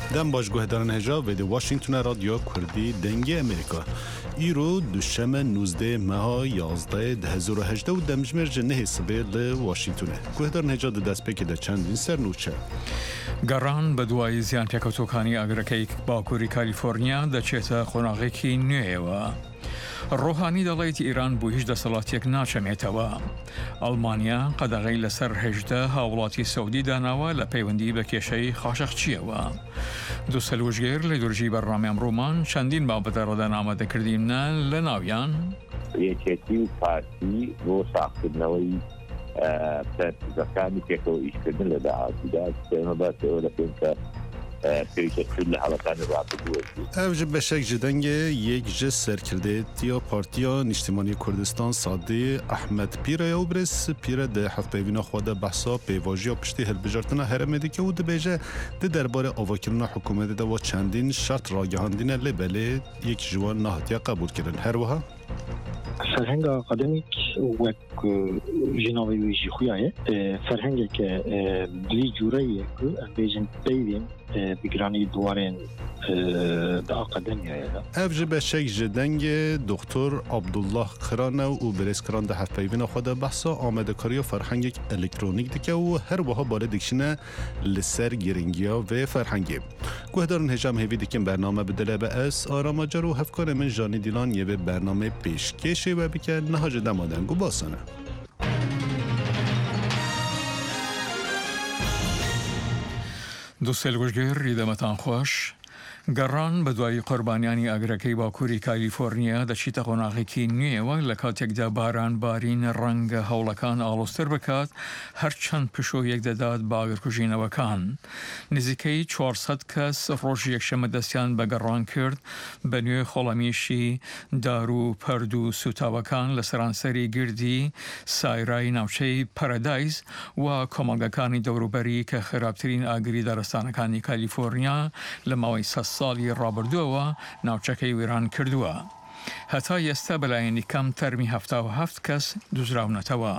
دم باش گوهدارن هجا و دی واشنگتن رادیو کردی دنگی امریکا ایرو دوشنبه 19 ماه 11 2018 و دمجمر جنه سبه ل واشنگتن گوهدارن هجا د دست پک د چند سر نوچه گەڕان بە دوای زیان پێکەوتووەکانی ئاگرەکەی باکووری کالیفۆرنیا دەچێتە قۆناغێکی نوێیەوە. ڕۆحانی دەڵێت ئیران بۆ هیچ دەسەڵاتێک ناچەمێتەوە. ئەڵمانیا قەدەغەی لەسەر 18 هاوڵاتی سەعودی داناوە لە پەیوەندی بە کێشەی خاشەخچیەوە. دووسەلوژگەر لە دوورژی بەرنامەی ئەمڕۆمان چەندین بابەتە ڕۆدان ئامادەکردینە لە ناویان یەکێتی و پارتی بۆ ساختکردنەوەی پرسیزەکانی پێکەوە ئیشکردن لە داهاتوودا ئێمە باسەوە دەکەین کە پێویستەکرد لە حاڵەکانی ڕابردووە. ئەو ji beşek ji dengê yek ji serkirdêtiya Partiya Niştimanî Kurdistan Sadê Ahmed Pîre û birêz Pîre di hevpeyvîna xwe de behsa pêvajiya piştî hilbijartina herêmê dike û dibêje di derbarê avakirina hikûmetê de wa çendîn şert ragihandîne lê belê yek ji wan nehatiye qebûlkirin. Her wiha فرهنگ آکادمیک وک جنابی ویژی خویه فرهنگی که لی جوراییه که بیجن پیویم بگرانی دوارین د آکادمیه. اف ji beşek ji dengê Dr. Abdullah Kirane û birêzkiran de hevpeyvîna xwe de behsa amedekariya ferhengek elektronîk dike û her wiha balê dikişine li ser giringiya vê ferhengê. Guhdarin hêjam hêvî dikin bername bidile be ez aramacar û hevkarê min Janî Dîlan yê vê bername pêşkêşê we bike niha ji dema dengû basane. دووسەلوژگەر ریدەمەتان خۆش. گەڕان بە دوای قوربانیانی ئاگرەکەی باکووری کالیفۆرنیا دەچیتە قۆناغێکی نوێیەوە لە کاتێکدا باران بارین ڕەنگە هەوڵەکان ئاڵۆستر بکات هەرچەند پشۆ یەک دەدات بە ئاگرکوژینەوەکان. نزیکەی 400 کەس ڕۆژی یەکشەمە دەستیان بە گەڕان کرد بە نوێ خۆڵەمیشی دار و پەرد و سوتاوەکان لە سەرانسەری گردی سایرای ناوچەی پەرەدایز و کۆمەڵگەکانی دەوروبەری کە خراپترین ئاگری دارستانەکانی کالیفۆرنیا لە ماوەی ساڵی ڕابردووەوە ناوچەکەی وێران کردووە. هەتا ئێستا بەلایەنی کەم تەرمی 77 کەس دوزراونەتەوە.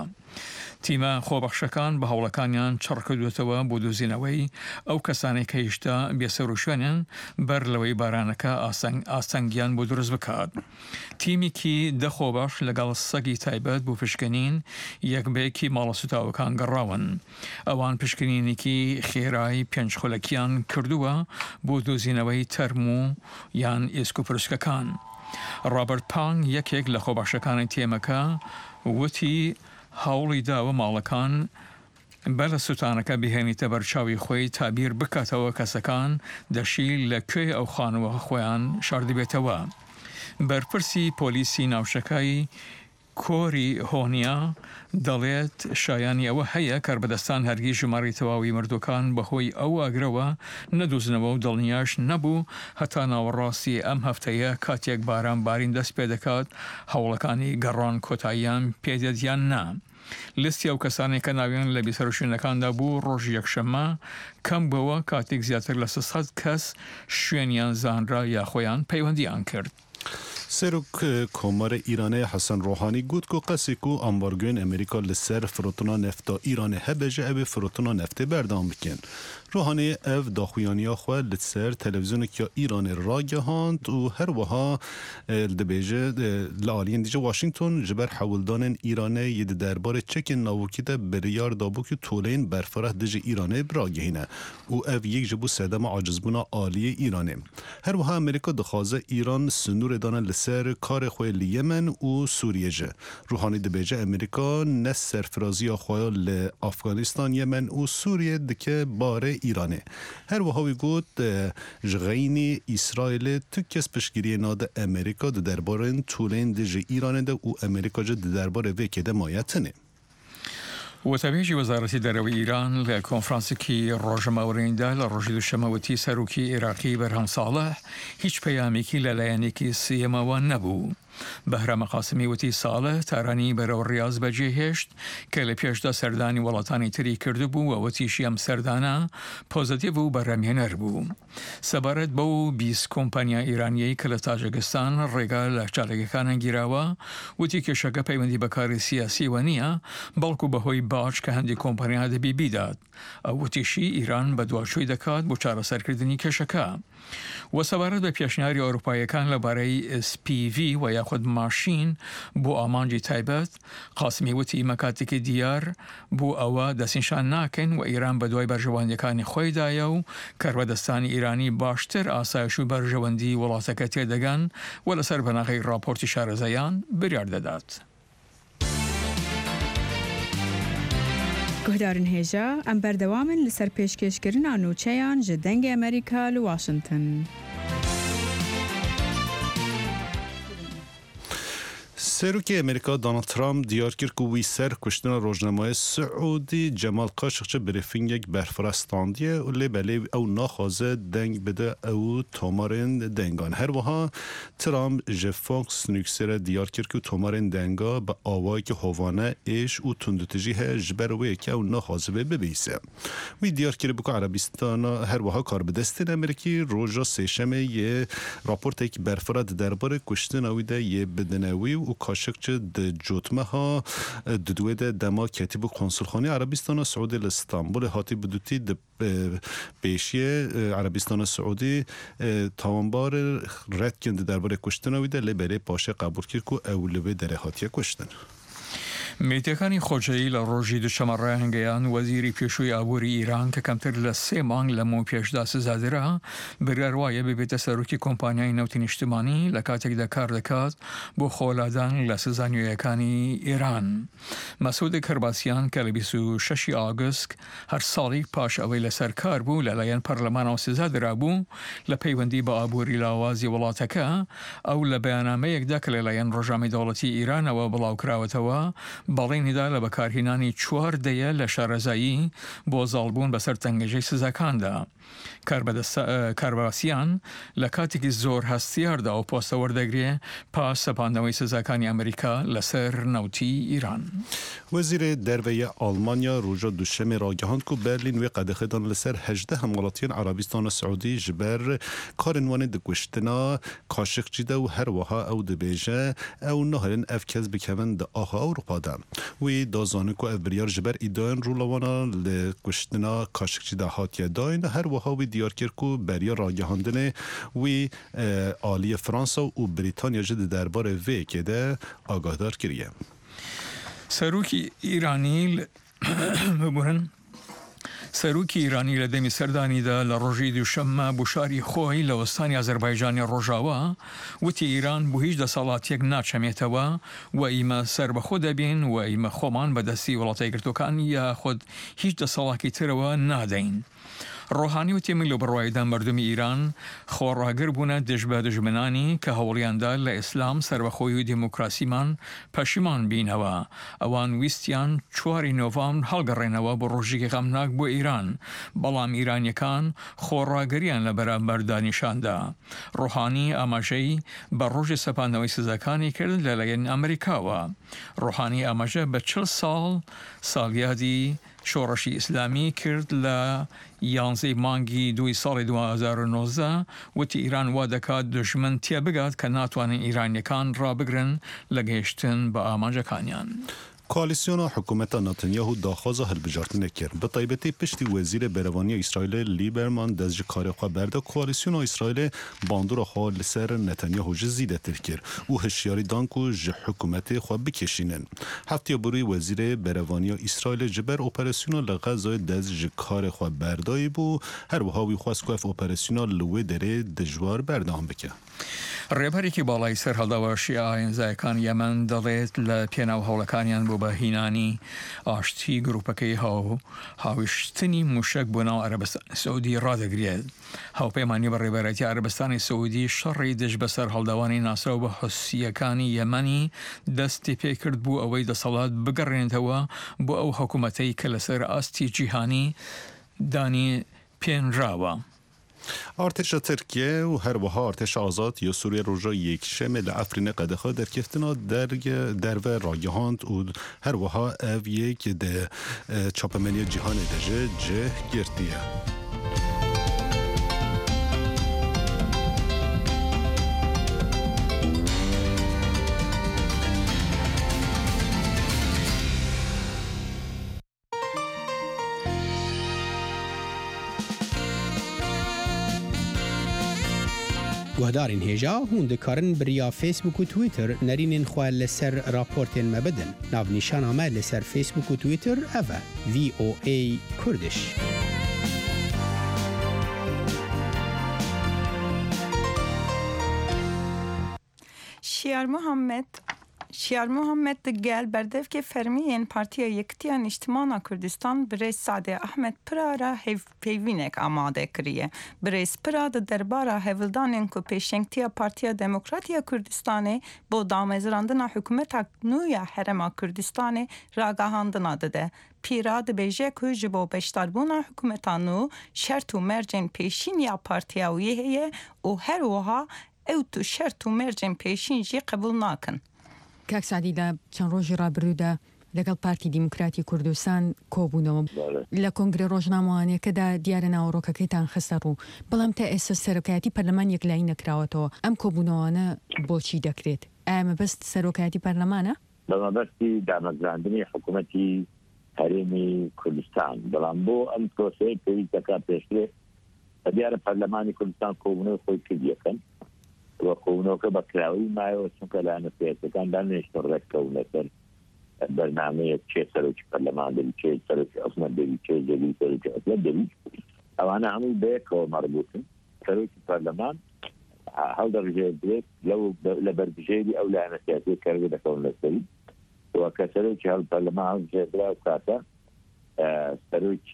تیمە خۆبەخشەکان بە هەوڵەکانیان چڕکردوێتەوە بۆ دۆزینەوەی ئەو کەسانەی کە هێشتا بێسەر و شوێنن بەر لەوەی بارانەکە ئاسەنگیان بۆ دروست بکات. تیمێکی دەخۆبەش لەگەڵ سەگی تایبەت بۆ پشکنین یەکبەیەکی ماڵە سوتاوەکان گەڕاون. ئەوان پشکنینێکی خێرای پێنجخۆلەکیان کردووە بۆ دۆزینەوەی تەرم و یان ئێسک و پرسکەکان. ڕابرت پانگ یەکێک لە خۆبەخشەکانی تێمەکە وتی هەوڵی داوە ماڵەکان بە لە سوتانەکە بهێنیتە بەرچاوی خۆی تابیر بکاتەوە کەسەکان دەشی لە کوێ ئەو خانووە خۆیان شاردبێتەوە. بەرپرسی پۆلیسی ناوشەکەی کۆری هۆنیا دەڵێت شایانی ئەوە هەیە کاربەدەستان هەرگیز ژمارەی تەواوی مردوەکان بەهۆی ئەو ئاگرەوە نەدۆزنەوە و دڵنیاش نەبوو هەتا ناوەڕاستی ئەم هەفتەیە کاتێک باران بارین دەست پێ دەکات هەوڵەکانی گەڕان کۆتاییان پێدەدیان نا. لیستی ئەو کەسانێک کە ناویان لە بیسەرشوێنەکاندا بوو ڕۆژی یەکشەمە کەم بووە کاتێک زیاتر لە 300 کەس شوێنیان زانرا یا خۆیان پەیوەندیان کرد. سروک کۆمارە ئیرانەیە حەسەن ڕۆحانی گوت و قەسێک و ئەمبارگۆین ئەمریکا لەسەر فرۆتنا نەفتا ئیرانê هەبێژە ئەوێ فرۆتنا نەفتê بەردەوام بکەن. ڕۆحانê ev daxuyaniya xwe li ser televizyonekiya Îranê ragihand û her wiha dibêje li aliyên dîce Washington ji ber hewildanên Îranê yê di derbarê çekên navokî de biryar dabû ku toleyên berfireh dijî Îranê biragihîne û ev yek ji bo sedema acizbûna aliyê Îranê. Her wiha Amerîka dixwaze Îran sinûrê dane li ser karê xwe li Yemen û Sûriye ji. Rûhanî dibêje Amerîka ne serfiraziya xwe li Afganistan, Yemen û Sûriye dike barê Îranê. Her wiha wî got ji xeyînê İsraîlê tu kes piştgiriyê nade Amerîka di derbarên tolên de ji Îranê de û Amerîka ji di derbarê vê kêde maye tune. وتەبێژی وەزارەتی دەرەوەی ئیران لە کۆنفرانسێکی ڕۆژەماوەڕیندا لە ڕۆژی دووشەمەوەتی سەرۆکی عێراقی بەرهەم ساڵح هیچ پەیامێکی لەلایەنێکی سێمەوە نەبوو. بەهرام قاسمی وتی ساڵە تارانی بەرەو ڕیاض بەجێهێشت کە لە پێشدا سەردانی وڵاتانی تری کردبوو و وتیشی ئەم سەردانە پۆزتیڤ و بەڕێمهێنەر بوو. سەبارەت بەو 20 کۆمپانیا ئیرانیەی کە لە تاجکستان ڕێگا لە چالێکەکانە گیراوە وتی کێشەکە پەیوەندی بەکاری سیاسی وە نییە بەڵکو بەهۆی باش کە هەندی کۆمپانیا دەبی بیدات. ئەو وتیشی ئیران بە دواشوی دەکات بۆ چارەسەرکردنی کێشەکە. و سەبارەت بە پێشنیاری ئەوروپایەکان لەبارەی SPV و یاخود ماشین بۆ ئامانجی تایبەت قاسمی وتی مەکاتێکی دیار بۆ ئەوە دەستنیشان ناکەن و ئیران بە دوای بەرژەوەندەکانی خۆیدایە و کاربەدەستانی ئیرانی باشتر ئاسایش و بەرژەوەندی وڵاتەکە تێدەگەن و لەسەر بەناغی راپۆرتی شارەزایان بریار دەدات. گهدارن هێژە ئەم بەردەوامن لەسەر پێشکەشکردنا نوچەیان ji dengê Amerîka li Washington. سەرۆکی ئەمریکا دۆناڵد ترامپ دیار کرد و وی سەر کوشتنا ڕۆژنامەیە سعودی جەمال قاشقچی بریفینگێک بەرفڕاستاندیە و لێبەلێ ئەو ناخوازە دەنگ بدە ئەو تۆمارên دەنگان. هەروەها ترامپ ji Fox News'رە دیار کرد و تۆمارên دەنگا بە ئاوایەکی هۆڤانە ئێش و توندوتیژی هەیە ji ber wê که ئەو ناخوازە بێ ببیسە. وی دیار کرد بوو عەرەبیستانە هەروەها کاربدەستên ئەمریکی ڕۆژا سێشەمê yê raportێکی بەرفرە دەربارەی کوشتنا wî de yê bidinewî و کاشقچی د جوتمها ددوی ده دما کتیب کنسولخانه عربستان سعودی لإستانبول هاتی بدوتی د پیشی عربستان سعودی تاوانبار رد کند درباره کشتن ویده لبره پاشه قبول کرد که اولوی در هاتی کشتن. میتەکانی خۆجایی لە ڕۆژی دوشەمەڕای هەنگەیان وەزیری پێشووی ئابووری ئیران کە کەمتر لە 3 مانگ لەمەوە پێشدا سزادرا بریاروایە ببێتە سەرۆکی کۆمپانیای نەوتی نیشتمانی لە کاتێکدا کار دەکات بۆ خۆلادان لە سزانیۆیەکانی ئیران. مەسعود کەرباسیان کە لە 26 ئاگوست هەر ساڵی پاش ئەوەی لەسەر کار بوو لەلایەن پەرلەمانەوە سزادرا بوو لە پەیوەندی بە ئابووری لاوازی وڵاتەکە ئەو لە بەیاننامەیەکدا کە لەلایەن ڕۆژنامەی دەوڵەتی ئیرانەوە بڵاوکراوەتەوە بەڵێنیدا لە بەکارهێنانی 4 دەیە لە شارەزایی بۆ زاڵبوون بەسەر تەنگەژەی سزاکاندا. کارباسیان لە کاتێکی زۆر هەستیاردا و پۆستە وەردەگرێ پاش سەپاندنەوەی سزاکانی ئەمریکا لەسەر نەوتی ئیران. وەزیرە دەربەیە ئالمانیا ڕۆژە دوشەمێ ڕاگەهاند و بەرلین وێ قەدەخێدان لەسەر 18 هەموڵاتیان عەرەبیستانە سعودی ji ber karên wan ê dikuştina kaşiqçî de û herwiha ew dibêje ew nahirin ev kes bikevin di axa Ewropa de. Wî dazanin ku ev biryar ji ber îdayên rûlawana li kuştina kaşiqçî de hatiye dayîn herwiha wî diyar kir ku beriya ragihandinê wî aliyê Fransa û Brîtanya jî di derbarê vêkê de agahdar kiriye. سەرۆکی ئیرانی سەرۆکی ئیرانی لە دەمی سەردانیدا لە ڕۆژی دووشەممە بوشاری خۆی لە وەستانی ئازەربایجانی ڕۆژاوە وتی ئیران بۆ هیچ دەسەڵاتێک ناچەمێتەوە و ئیمە سەر بەخۆ دەبین و ئیمە خۆمان بەدەستی وڵاتای گرتوەکان یا خۆت هیچ دەسەڵاتی ترەوە نادەین. ڕۆحانی و تێمی لە بڕوایدا مردمی ئیران خۆڕاگر بوونە دژ بە دژمنانی کە هەوڵیاندا لە ئیسلام سەربەخۆی و دیموکراسیمان پەشیمان بینەوە. ئەوان ویستیان 4 نۆڤەمبر هەڵگەڕێنەوە بۆ ڕۆژێکی غەمناک بۆ ئیران، بەڵام ئیرانیەکان خۆڕاگەریان لە بەرامبەردا نیشاندا. ڕۆحانی ئاماژەی بە ڕۆژی سەپاندنەوەی سزاکانی کرد لەلایەن ئەمریکاوە. ڕۆحانی ئاماژە بە 40 ساڵیادی شۆڕەشی ئیسلامی کرد لە 11 مانگی 2 ساڵی 2019 وتی ئیران وا دەکات دژمن تێبگات کە ناتوانن ئیرانیەکان ڕابگرن لە گەیشتن بە ئاماژەکانیان. کوالیسیۆنا حکوومەتە نەتەنیاهو داخوازە هەڵبژارتنە کرد بە تایبەتی پشتی وەزیرە بەرەوانی ئیسرائیلە لیبەرمان دەست ji karê xwe berda koalîsyona İsraîlê bandora xwe li ser Netanyahu jî zîdetir kir û hişyarî dan ku ji hikûmetê xwe bikêşînin. Heftiya borî wezîrê berevaniya İsraîlê ji ber operasyona li Xezayê dest ji karê xwe berdayî bû herwiha wî xwest ku ev operasyona li wê derê dijwar berdam bike. ڕێبەرێکی باڵای سەر هەڵداوە شیعە ئەنزایەکان یەمەن دەڵێت لە پێناو هەوڵەکانیان بۆ بەهینانی ئاشتی گروپەکەی هاویشتنی موشک بۆ ناو عەرەبستانی سەعودی ڕادەگرێت. هاوپەیمانی بە ڕێبەرەتی عەرەبستانی سەعودی شەڕی دژ بەسەر هەڵداوانی ناسراو بە حوسیەکانی یەمەنی دەستی پێکرد بوو ئەوەی دەسەڵات بگەڕێنێتەوە بۆ ئەو حکوومەتەی کە لەسەر ئاستی جیهانی دانی پێنراوە. ارتش ترکیه و هروها ارتش آزاد یا سوریه روژا یک شمل افرین قدخا در کفتنا در و راگهاند و هروها او یک ده چاپمنی جهان دجه جه گرتیه. گهدارین هیجا هوندکارن بریا فیسبوک و تویتر نرینین خواه لسر راپورتین مبدن ناو نشان آمد لسر فیسبوک و تویتر اوه VOA کردش. شیار محمد گل بردف که فرمیین پارتیا یکتیان اجتماع کردستان برای سعد احمد پرا را پیوینک آماده کریه. برای پرا درباره هولدانین که پیشنگتیا پارتیا دموکراتیا کردستان با دامزراندن حکومت نویا حرم کردستان راگاهاندنا داده. پیرا بیجه که جبو بشتربونا حکومتانو شرط و مرجن پیشین یا پارتیاویه و هر وها او تو شرط و مرجن پیشین جی قبول ناکن. کاک سعدی چند روزی را بروده لەگەڵ پارتی دیموکراتی کوردستان کۆبوونەوە لە کۆنگرە ڕۆژنامەوانیەکەدا دیارە ناوەڕۆکەکەیتان خستە ڕوو بەڵام تا ئێستا سەرۆکایەتی پەرلەمان یەکلایی نەکراوەتەوە ئەم کۆبوونەوانە بۆچی دەکرێت ئایا مەبەست سەرۆکایەتی پەرلەمانە؟ بەمەبەستی دامەزراندنی حکوومەتی هەرێمی کوردستان بەڵام بۆ ئەم پرۆسەیە پێویست دەکات پێشترێ دیارە پەرلەمانی کوردستان کۆبوونەوەی خۆی کردیەکەن و کۆبوونەوەکە بە کراوەی مایەوە چونکە لایەنە سیاسیەکاندا نوێژتە ڕێککەوتنە سەر برنامه چه سروچ پارلمان داری چه سروچ حکومت داری چه جدی سروچ حکومت داری اوانا همون به که مربوطن سروچ پارلمان هل درجه درست لو لبرجيدي او لا سياسي كرجه دكون لسري وكسروچ هل پارلمان جدرا كاتا سروچ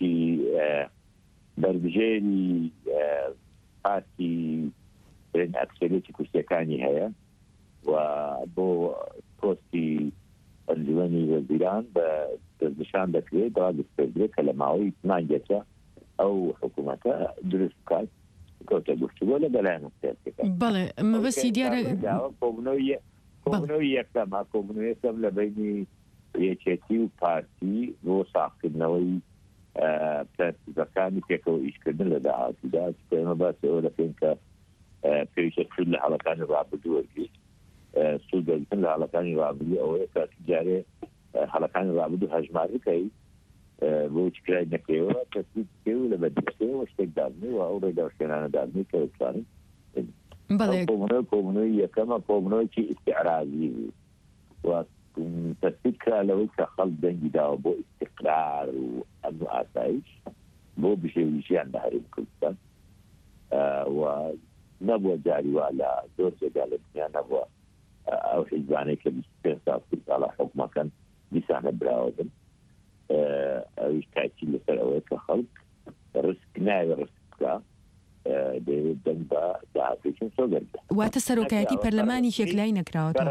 برجيدي پارتي بين اكثريتي كوستيكاني هيا وبو بوستي الجواني وزيران بنشان دەکرێت دوا دەستپێدرێت کە لە ماوەی مانگێکە ئەو حکوومەتە دروست بکات کەوتە گفتوگۆ لە بەلایەن سیاسیەکان. بەڵێ مەبەستی دیارە کۆبوونەوەی یەکەمە کۆبوونەوەی یەکەم لە بینی یەکێتی و پارتی بۆ ساختکردنەوەی پرەنسیپەکانی پێکەوە ئیشکردن لە داهاتوودا ئێمە باسی ئەوە دەکەین کە پێویستە لە هەڵەکانی ڕابردوو وەرگرت سوودەگرتن لە هەڵەکانی ڕابردوو ئەوەیە کە جارێ هەڵەکانی ڕابردوو هەژماری بکەیت بۆ چکرای نەکرێەوە تەسبیت بکەی و لە بەردەستەوە شتێک دابنێ و ئەو ڕێگەشتێنانە دابنێ کە بتوانین کۆبوونەوەی یەکەمە کۆبوونەوەیکی ئیستیعرازی و تەسبیت کرا لەوەی کە خەڵک دەنگی داوە بۆ ئیستیقرار و ئەمن و ئاسایش بۆ بژێویژیان لە هەرێمی کوردستان و نەبووە جاری وا لە زۆر جێگا لە دنیا نەبووە ئەو حیزبانەی کە 25 ساڵە حکومەکەن دیسانە براوەبن ئەویش تاکی لەسەر ئەوەیە کە خەڵک ڕسک ناوێ ڕسک بکە دەوێت دەنگ بە داهاتێکن سۆگەردە واتە سەرۆکایەتی پەرلەمانی یەکلایی نەکراوەتەوە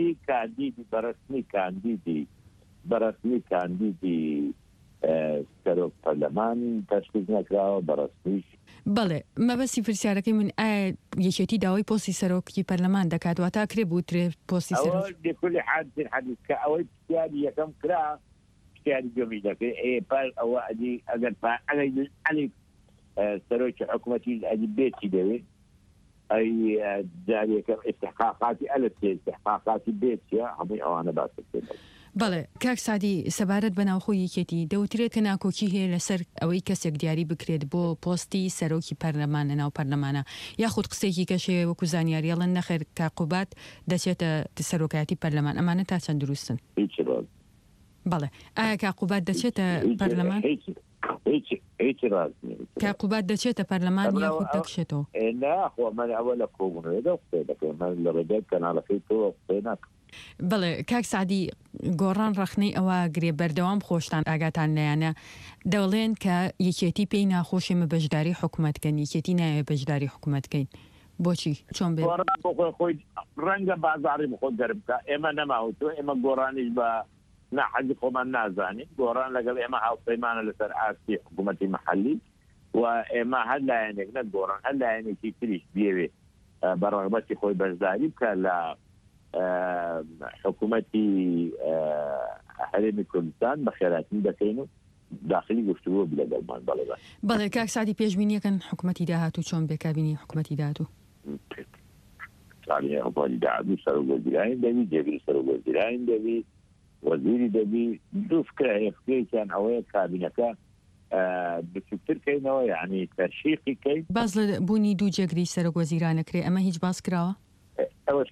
بەڕەسمی کاندیدی سەرۆک پەرلەمان تەشخیص نەکراوە بەڕەسمیش. بەڵێ مەبەستی پرسیارەکەی من ئایا یەکێتی داوای پۆستی سەرۆکی پەرلەمان دەکات واتە ئەکرێ بووترێ پۆستی سەرۆک لكل حادث حديث كأوي بشتياري يكم كرا بشتياري جميل لكن إيه بال أو أدي أجر علي سروج حكومتي أدي بيتي دوي أي جاري كم استحقاقاتي ألف استحقاقاتي بيتي همي أو أنا بس بەڵێ کاک سادی سەبارەت بە ناوخۆی یەکێتی دەوترێت کە ناکۆکی هەیە لەسەر ئەوەی کەسێک دیاری بکرێت بۆ پۆستی سەرۆکی پەرلەمان لە ناو پەرلەمانە یاخود قسێکی کەشەیە وەکو زانیاریەڵەن نەخێر کاقوبات دەچێتە سەرۆکایەتی پەرلەمان ئەمانە تا چەند دروستن بەڵێ ئایا کاقوبات دەچێتە پەرلەمان کاقوبات دەچێتە پەرلەمان یاخود دەکشێتەوە ناخۆ من ئەوە لە کۆبوونەوەدا قسە دەکەم من لە ڕێگای کەناڵەکەی تۆ قسە ناکەم. بەڵێ کاک سعدی گۆڕان ڕەخنەی ئەوە گرێ بەردەوام خۆشتان ئاگاتان لایەنە دەڵێن کە یەکێتی پێی ناخۆشێمە بەشداری حکوومەتکەن یەکێتی نایە بەشداری حکوومەتکەین بۆچی چۆن بێ خۆی ڕەنگە بازاڕی بخۆ دەربکە ئێمە نەماوتۆ ئێمە گۆڕانیش بە ناحەزی خۆمان نازانین گۆڕان لەگەڵ ئێمە هاوپەیمانە لەسەر ئاستی حکوومەتی مەحەلی وما هلا يعني نقول هلا يعني في تريش بيوي برغبتي خوي بزاري كلا حكومتي هرمي كردستان بخيراتين دكينو داخلي گفتگو بلا دلمان بلا بله کاک سعدی پیشبینی کن حکومتی داهاتو چون بکابینی حکومتی داهاتو يعني حكومتي داهاتو سروگزیران دبی جبری سروگزیران دبی وزیری دبی دو فكره فكره كان هوية كابينة بسكتر كينو يعني ترشيقي كي باز بونی دو جگری سروگزیران کری اما هیچ باز کراوه أول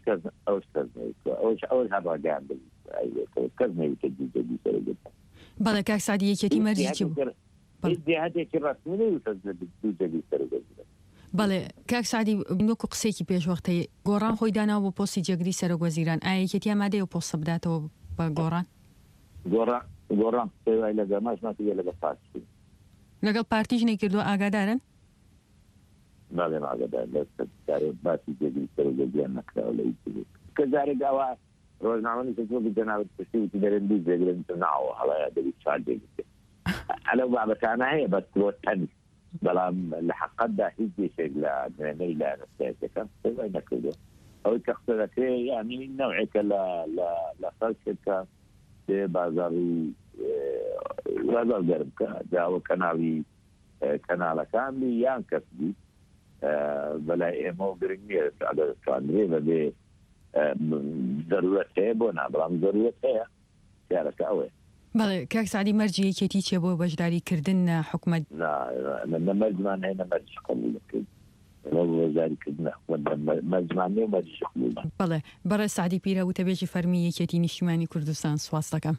هذا جانب أيوة كذا يتجدد جديد سرقة بله کاک سعدی یکی مرجی چی بود هذا كراسي من يتجدد جديد سرقة بله کاک سعدی نوکو قصه کی پیش وقتی گوران خوی دانا و پستی جگری سروگزیران یکی آماده و پست بدات و با گوران سوای لگاماش ما تيجي لگا پارتی لگا پارتیش نکردو آگادارن بله ما آگادار لست داره باتی جدید سرگزیران نکرده ولی چیزی كذلك أوا روزنامة تشوف الجناب التشريعي تدرين بيز يقولون تناو على دبي شادي على بعض كان هي بس وتن بلا لحق ده هيجي شيء لا لا نستيقظ كم نكذب أو تقصدك يعني نوعك لا فلسفة بازاري بازار قرب جاو كنالي كنالا كامل يانكسبي بلا مو بريمير على الثانية بدي ضرورت هي بونا بلام ضرورت هي كارك أوي بله کاک سعدی مرجی کتی چه بو بجداری کردن حکومت لا من مرجمان هنا مرج قبول كده لو ذلك كده مرجمان نه مرج قبول بله برای سعدی پیرا و تبیج فرمی کتی نشیمانی کردستان سواست کم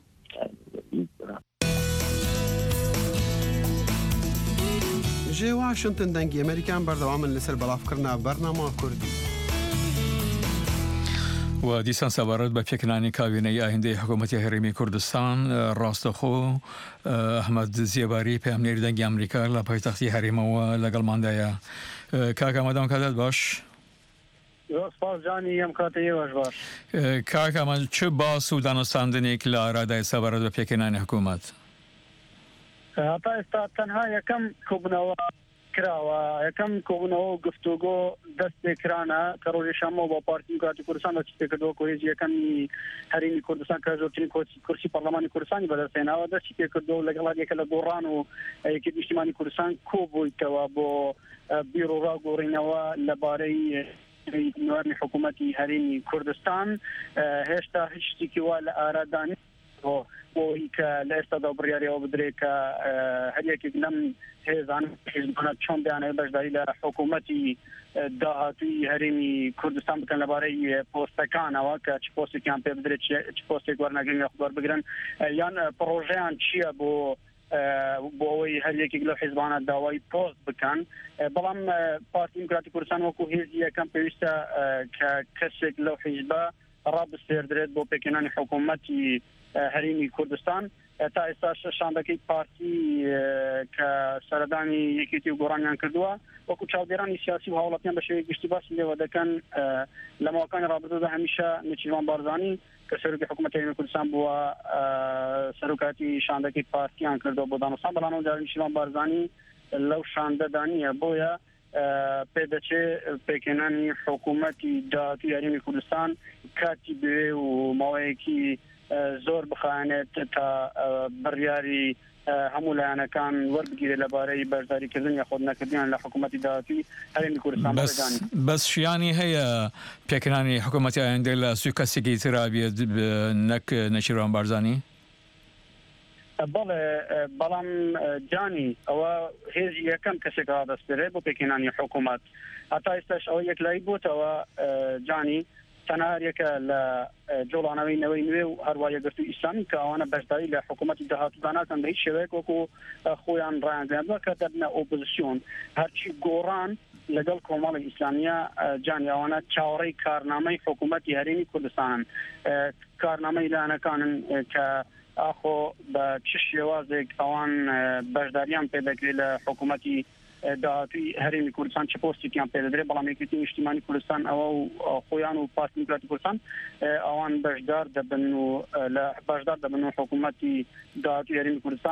جي واشنطن دنگی امریکان بردوام لسر بلافکرنا برنامه کردی و دیسان سوارد به فکرانی کابینه آینده حکومت هرمی کردستان راستخو احمد زیباری پیامنیر دنگی امریکا لپایتختی هرم و لگل ماندایا کاک آمدان کدت باش سپاس جانی ام کاتی باش باش کاک آمد چه با سودانستان دنیک لارادای سوارد به فکرانی حکومت حتی است تنها یکم کوبنوا کراوه یکم کوبنوا گفتگو دست کرانا کروج شامو با پارتی دیموکراتیک کردستان دست کردو کویز یکمی هرمی کردستان که زورترین کرسی پارلمانی کردستانی بدرسینا و دست کردو لگلاد یک لگوران و یک اجتماعی کردستان کوبوی تو با بیرو را گورینوا لباره نوار حکومتی هرمی کردستان هشتا هشتی که وال آرادانی و هیک لسته دبریاری و بدریک هر یک نم هزان حزبان چون بیانه بجداری لحکومتی دهاتی هرمی کردستان بکن لباره پوستکان و که چه پوستی کم پی بدری چه پوستی گورنگین خبر بگیرن یان پروژهان چیه بوی هر یکی گلو حزبان داوای پوست بکن بلام پارتی دیموکراتیک کردستان وکو هیزی کم پیوسته که کسی گلو حزبه راب سردرد با پکنان حکومتی هرمی کردستان تا استاش شاندکی پارتی که سردانی یکیتی و گورانیان کردووە وەکو چاودێرانی سیاسی و هاوڵاتیان بە شێوەیەکی گشتی باسی لێوە دەکەن لە ماوەکانی ڕابردوودا هەمیشە نێچیروان بارزانی کە سەرۆکی حکوومەتی هەرێمی کوردستان بووە سەرۆکاتی شاندەکەی پارتیان کردەوە بۆ دانوستان بەڵام جارێ نێچیروان بارزانی لەو شاندەدا نییە بۆیە پێدەچێت پێکێنانی حکوومەتی داهاتووی هەرێمی کوردستان کاتی بوێ و ماوەیەکی زۆر بخانێت تا بڕیاری هەموو لایەنەکان وەربگیرێت لەبارەی بەشداریکردن یا خۆت نەکردنیان لە حکوومەتی داهاتووی هەرێمی کوردستان بەردانی بەس شیانی هەیە پێکەنانی حکوومەتی ئایندە لە سوی کەسێکی ترا بێت نەک نەچیروان بارزانی بەڵێ بەڵام جانی ئەوە هێزی یەکەم کەسێک ڕادەسپێرێت بۆ پێکێنانی حکوومەت هەتا ئێستاش ئەوە یەکلایی بووتەوە جانی تەنها یەکە لە جۆڵانەوەی نەوەی نوێ و هەروە یەکگرتووی ئیسلامی کە ئەوانە بەشداری لە حکوومەتی داهاتوودا ناکەن بە هیچ شێوەیەک وەکو خۆیان ڕایانگەیاندووە کە دەبنە ئۆپۆزیسیۆن هەرچی گۆڕان لەگەڵ کۆمەڵی ئیسلامیە جانیاوانە چاوەڕێی کارنامەی حکوومەتی هەرێمی کوردستانن کارنامەی لایەنەکانن کە ئاخۆ بە چ شێوازێک ئەوان بەشداریان پێدەکرێت لە حکوومەتی داهاتووی هەرێمی کوردستان چه پۆستێکیان پێدەدرێت بەڵام یەکێتی نیشتیمانی کوردستان ئەوە و خۆیان و پارتی دیموکراتیک کوردستان ئەوان بەشدار دەبن و حکوومەتی داهاتووی هەرێمی کوردستان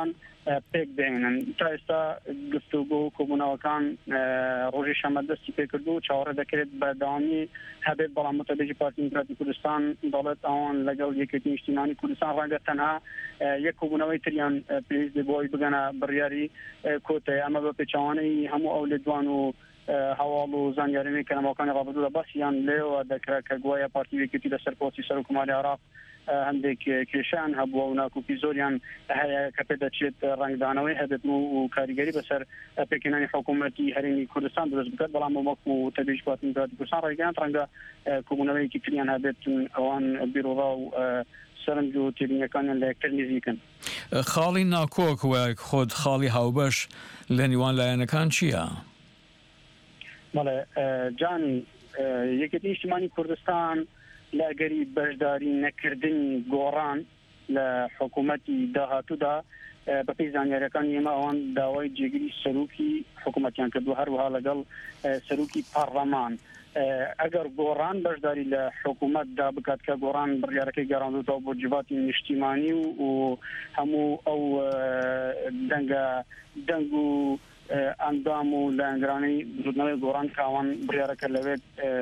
پێک بێنن تا ئێستا گفتوگۆ و کۆبوونەوەکان ڕۆژی شەمە دەستی پێکردو و چاوەڕێ دەکرێت بەداوامی هەبێت بەڵام متەبێژی پارتی دیموکراتی کوردستان دەڵێت ئەوان لەگەڵ یەکێتی نیشتیمانی کوردستان ڕەنگە تەنها یەک کۆبوونەوەی تریان پێویست بۆی بگەنە بڕیاری کۆتای ئەمە بە پێچەوانەی هەموو ئەو لێدوان و هەواڵ و زانیاریەی کەنەماکانی ڕابردوودا باسییان لێەوە دەکرێت کە گوایە پارتی یەکێتی لەسەر پۆستی سەرۆکوماری عێراق هەندێک کێشان هەبووە و ناکۆکی زۆریان هەیە کە پێ دەچێت ڕنگدانەوەی هەبێت و کاریگەری بەسەر پێکهێنانی حکوومەتی هەرێمی کوردستان دروست بکات بەڵام وەکو تەبیژی پارتی دیموکراتی کوردستان ڕێگەیان ڕەنگە کۆبوونەوەیەکی تریان هەبێت ئەوان بیرۆڕا و سەرنج و تێبینیەکانیان لە یەکتر نزیکن. خاڵی ناکۆک و خۆت خاڵی هاوبەش لە نیوان لایەنەکان چییە؟ بەڵێ جانی یەکێتی نیشتیمانی کوردستان لە ئەگەری بەشداری نەکردنی گۆڕان لە حکوومەتی داهاتوودا بەپێی زانیاریەکانی ئێمە ئەوان داوای جێگیری سەرۆکی حکوومەتیان کردو هەروەها لەگەڵ سەرۆکی پارلەمان ئەگەر گۆڕان بەشداری لە حکوومەتدا بکات کە گۆڕان بڕیارەکەی گەڕاندوتەوە بۆ جیواتی نیشتیمانی و هەموو ئەو دەنگ و ئەندام و لە ئەنگرانەی زودنەوەی گۆڕان کاوان بڕیارەکە لەوێت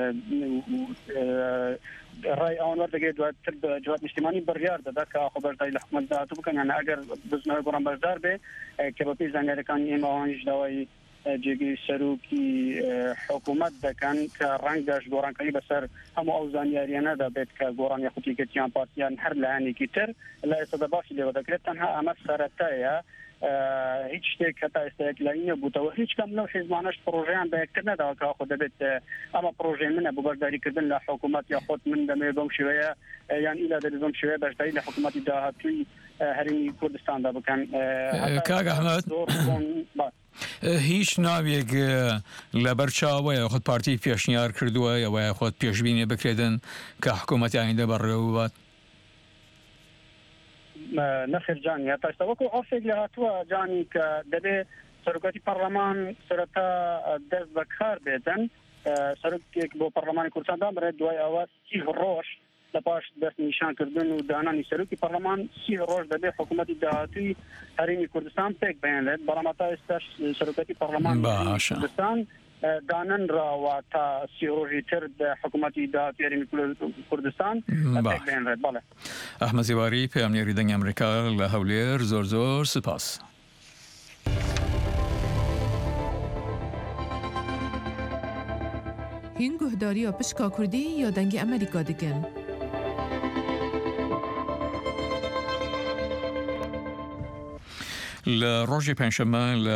ڕای ئەوان وەردەگرێت دواتر جوات نیشتیمانی بڕیار دەدا کە خۆ بەشداری لە حکوومەت داهاتوو بکەن یانە ئەگەر بزنەوەی گۆڕان بەشدار بێ کە بەپێی زانیاریەکانی ئێمە ئەوانیش داوای جێگیری سەرۆکی حکوومەت دەکەن کە ڕەنگەش گۆڕانکاری بەسەر هەموو ئەو زانیاریانەدا بێت کە گۆڕان یەخوتیکەتیان پارتیان هەر لایەنێکی تر لە ئێستا باسی لێوە دەکرێت تەنها ئەمە سەرەتایە هیچ شتێک کە تا ئێستا یەکلایی نەبووتەوە هیچ کەم لەو حیزبانەش پرۆژەیان بە یەکتر نەداوە کە خۆ دەبێت ئەمە پرۆژەی منە بۆ بەشداریکردن لە حکوومەت یا خۆت من دەمەوێت بەم شێوەیە یان ئیلا دەبێت بەم شێوەیە بەشداری لە حکوومەتی داهاتووی هەرێمی کوردستاندا بکەن. کاک ئەحمەد هیچ ناوێک لەبەر چاوەیە خۆت پارتی پێشنیار کردووە ئەوەیە خۆت پێشبینی بکرێتن کە حکوومەتی ئایندە بەڕێوە بات؟ نەخێر جانی هەتا ئێستا وەکو ئەوسێک لە هاتووە جانی کە دەبێت سەرۆکاتی پەرلەمان سەرەتا دەست بەکار بێتن سەرۆکێک بۆ پەرلەمانی کوردستان دابڕێت دوای ئەوە 30 ڕۆژ لە پاش دەست نیشانکردن و دانانی سەرۆکی پەرلەمان 30 ڕۆژ دەبێت حکوومەتی داهاتووی هەرێمی کوردستان پێک بێنێت بەڵام هەتا ئێستا سەرۆکاتی پەرلەمان کوردستان دانەنراوە تا 30 ڕۆژی تر حکوومەتی داهاتووی هەرێمی کوردستان پێک بێنێت. بەڵێ ئەحمەد زێواری پەیامنێری دەنگی ئەمریکا لە هەولێر زۆر سپاس. هین گوهداریە پشکا کوردی یا دەنگی ئەمریکا دەکەن. لە ڕۆژی پێنجشەممە لە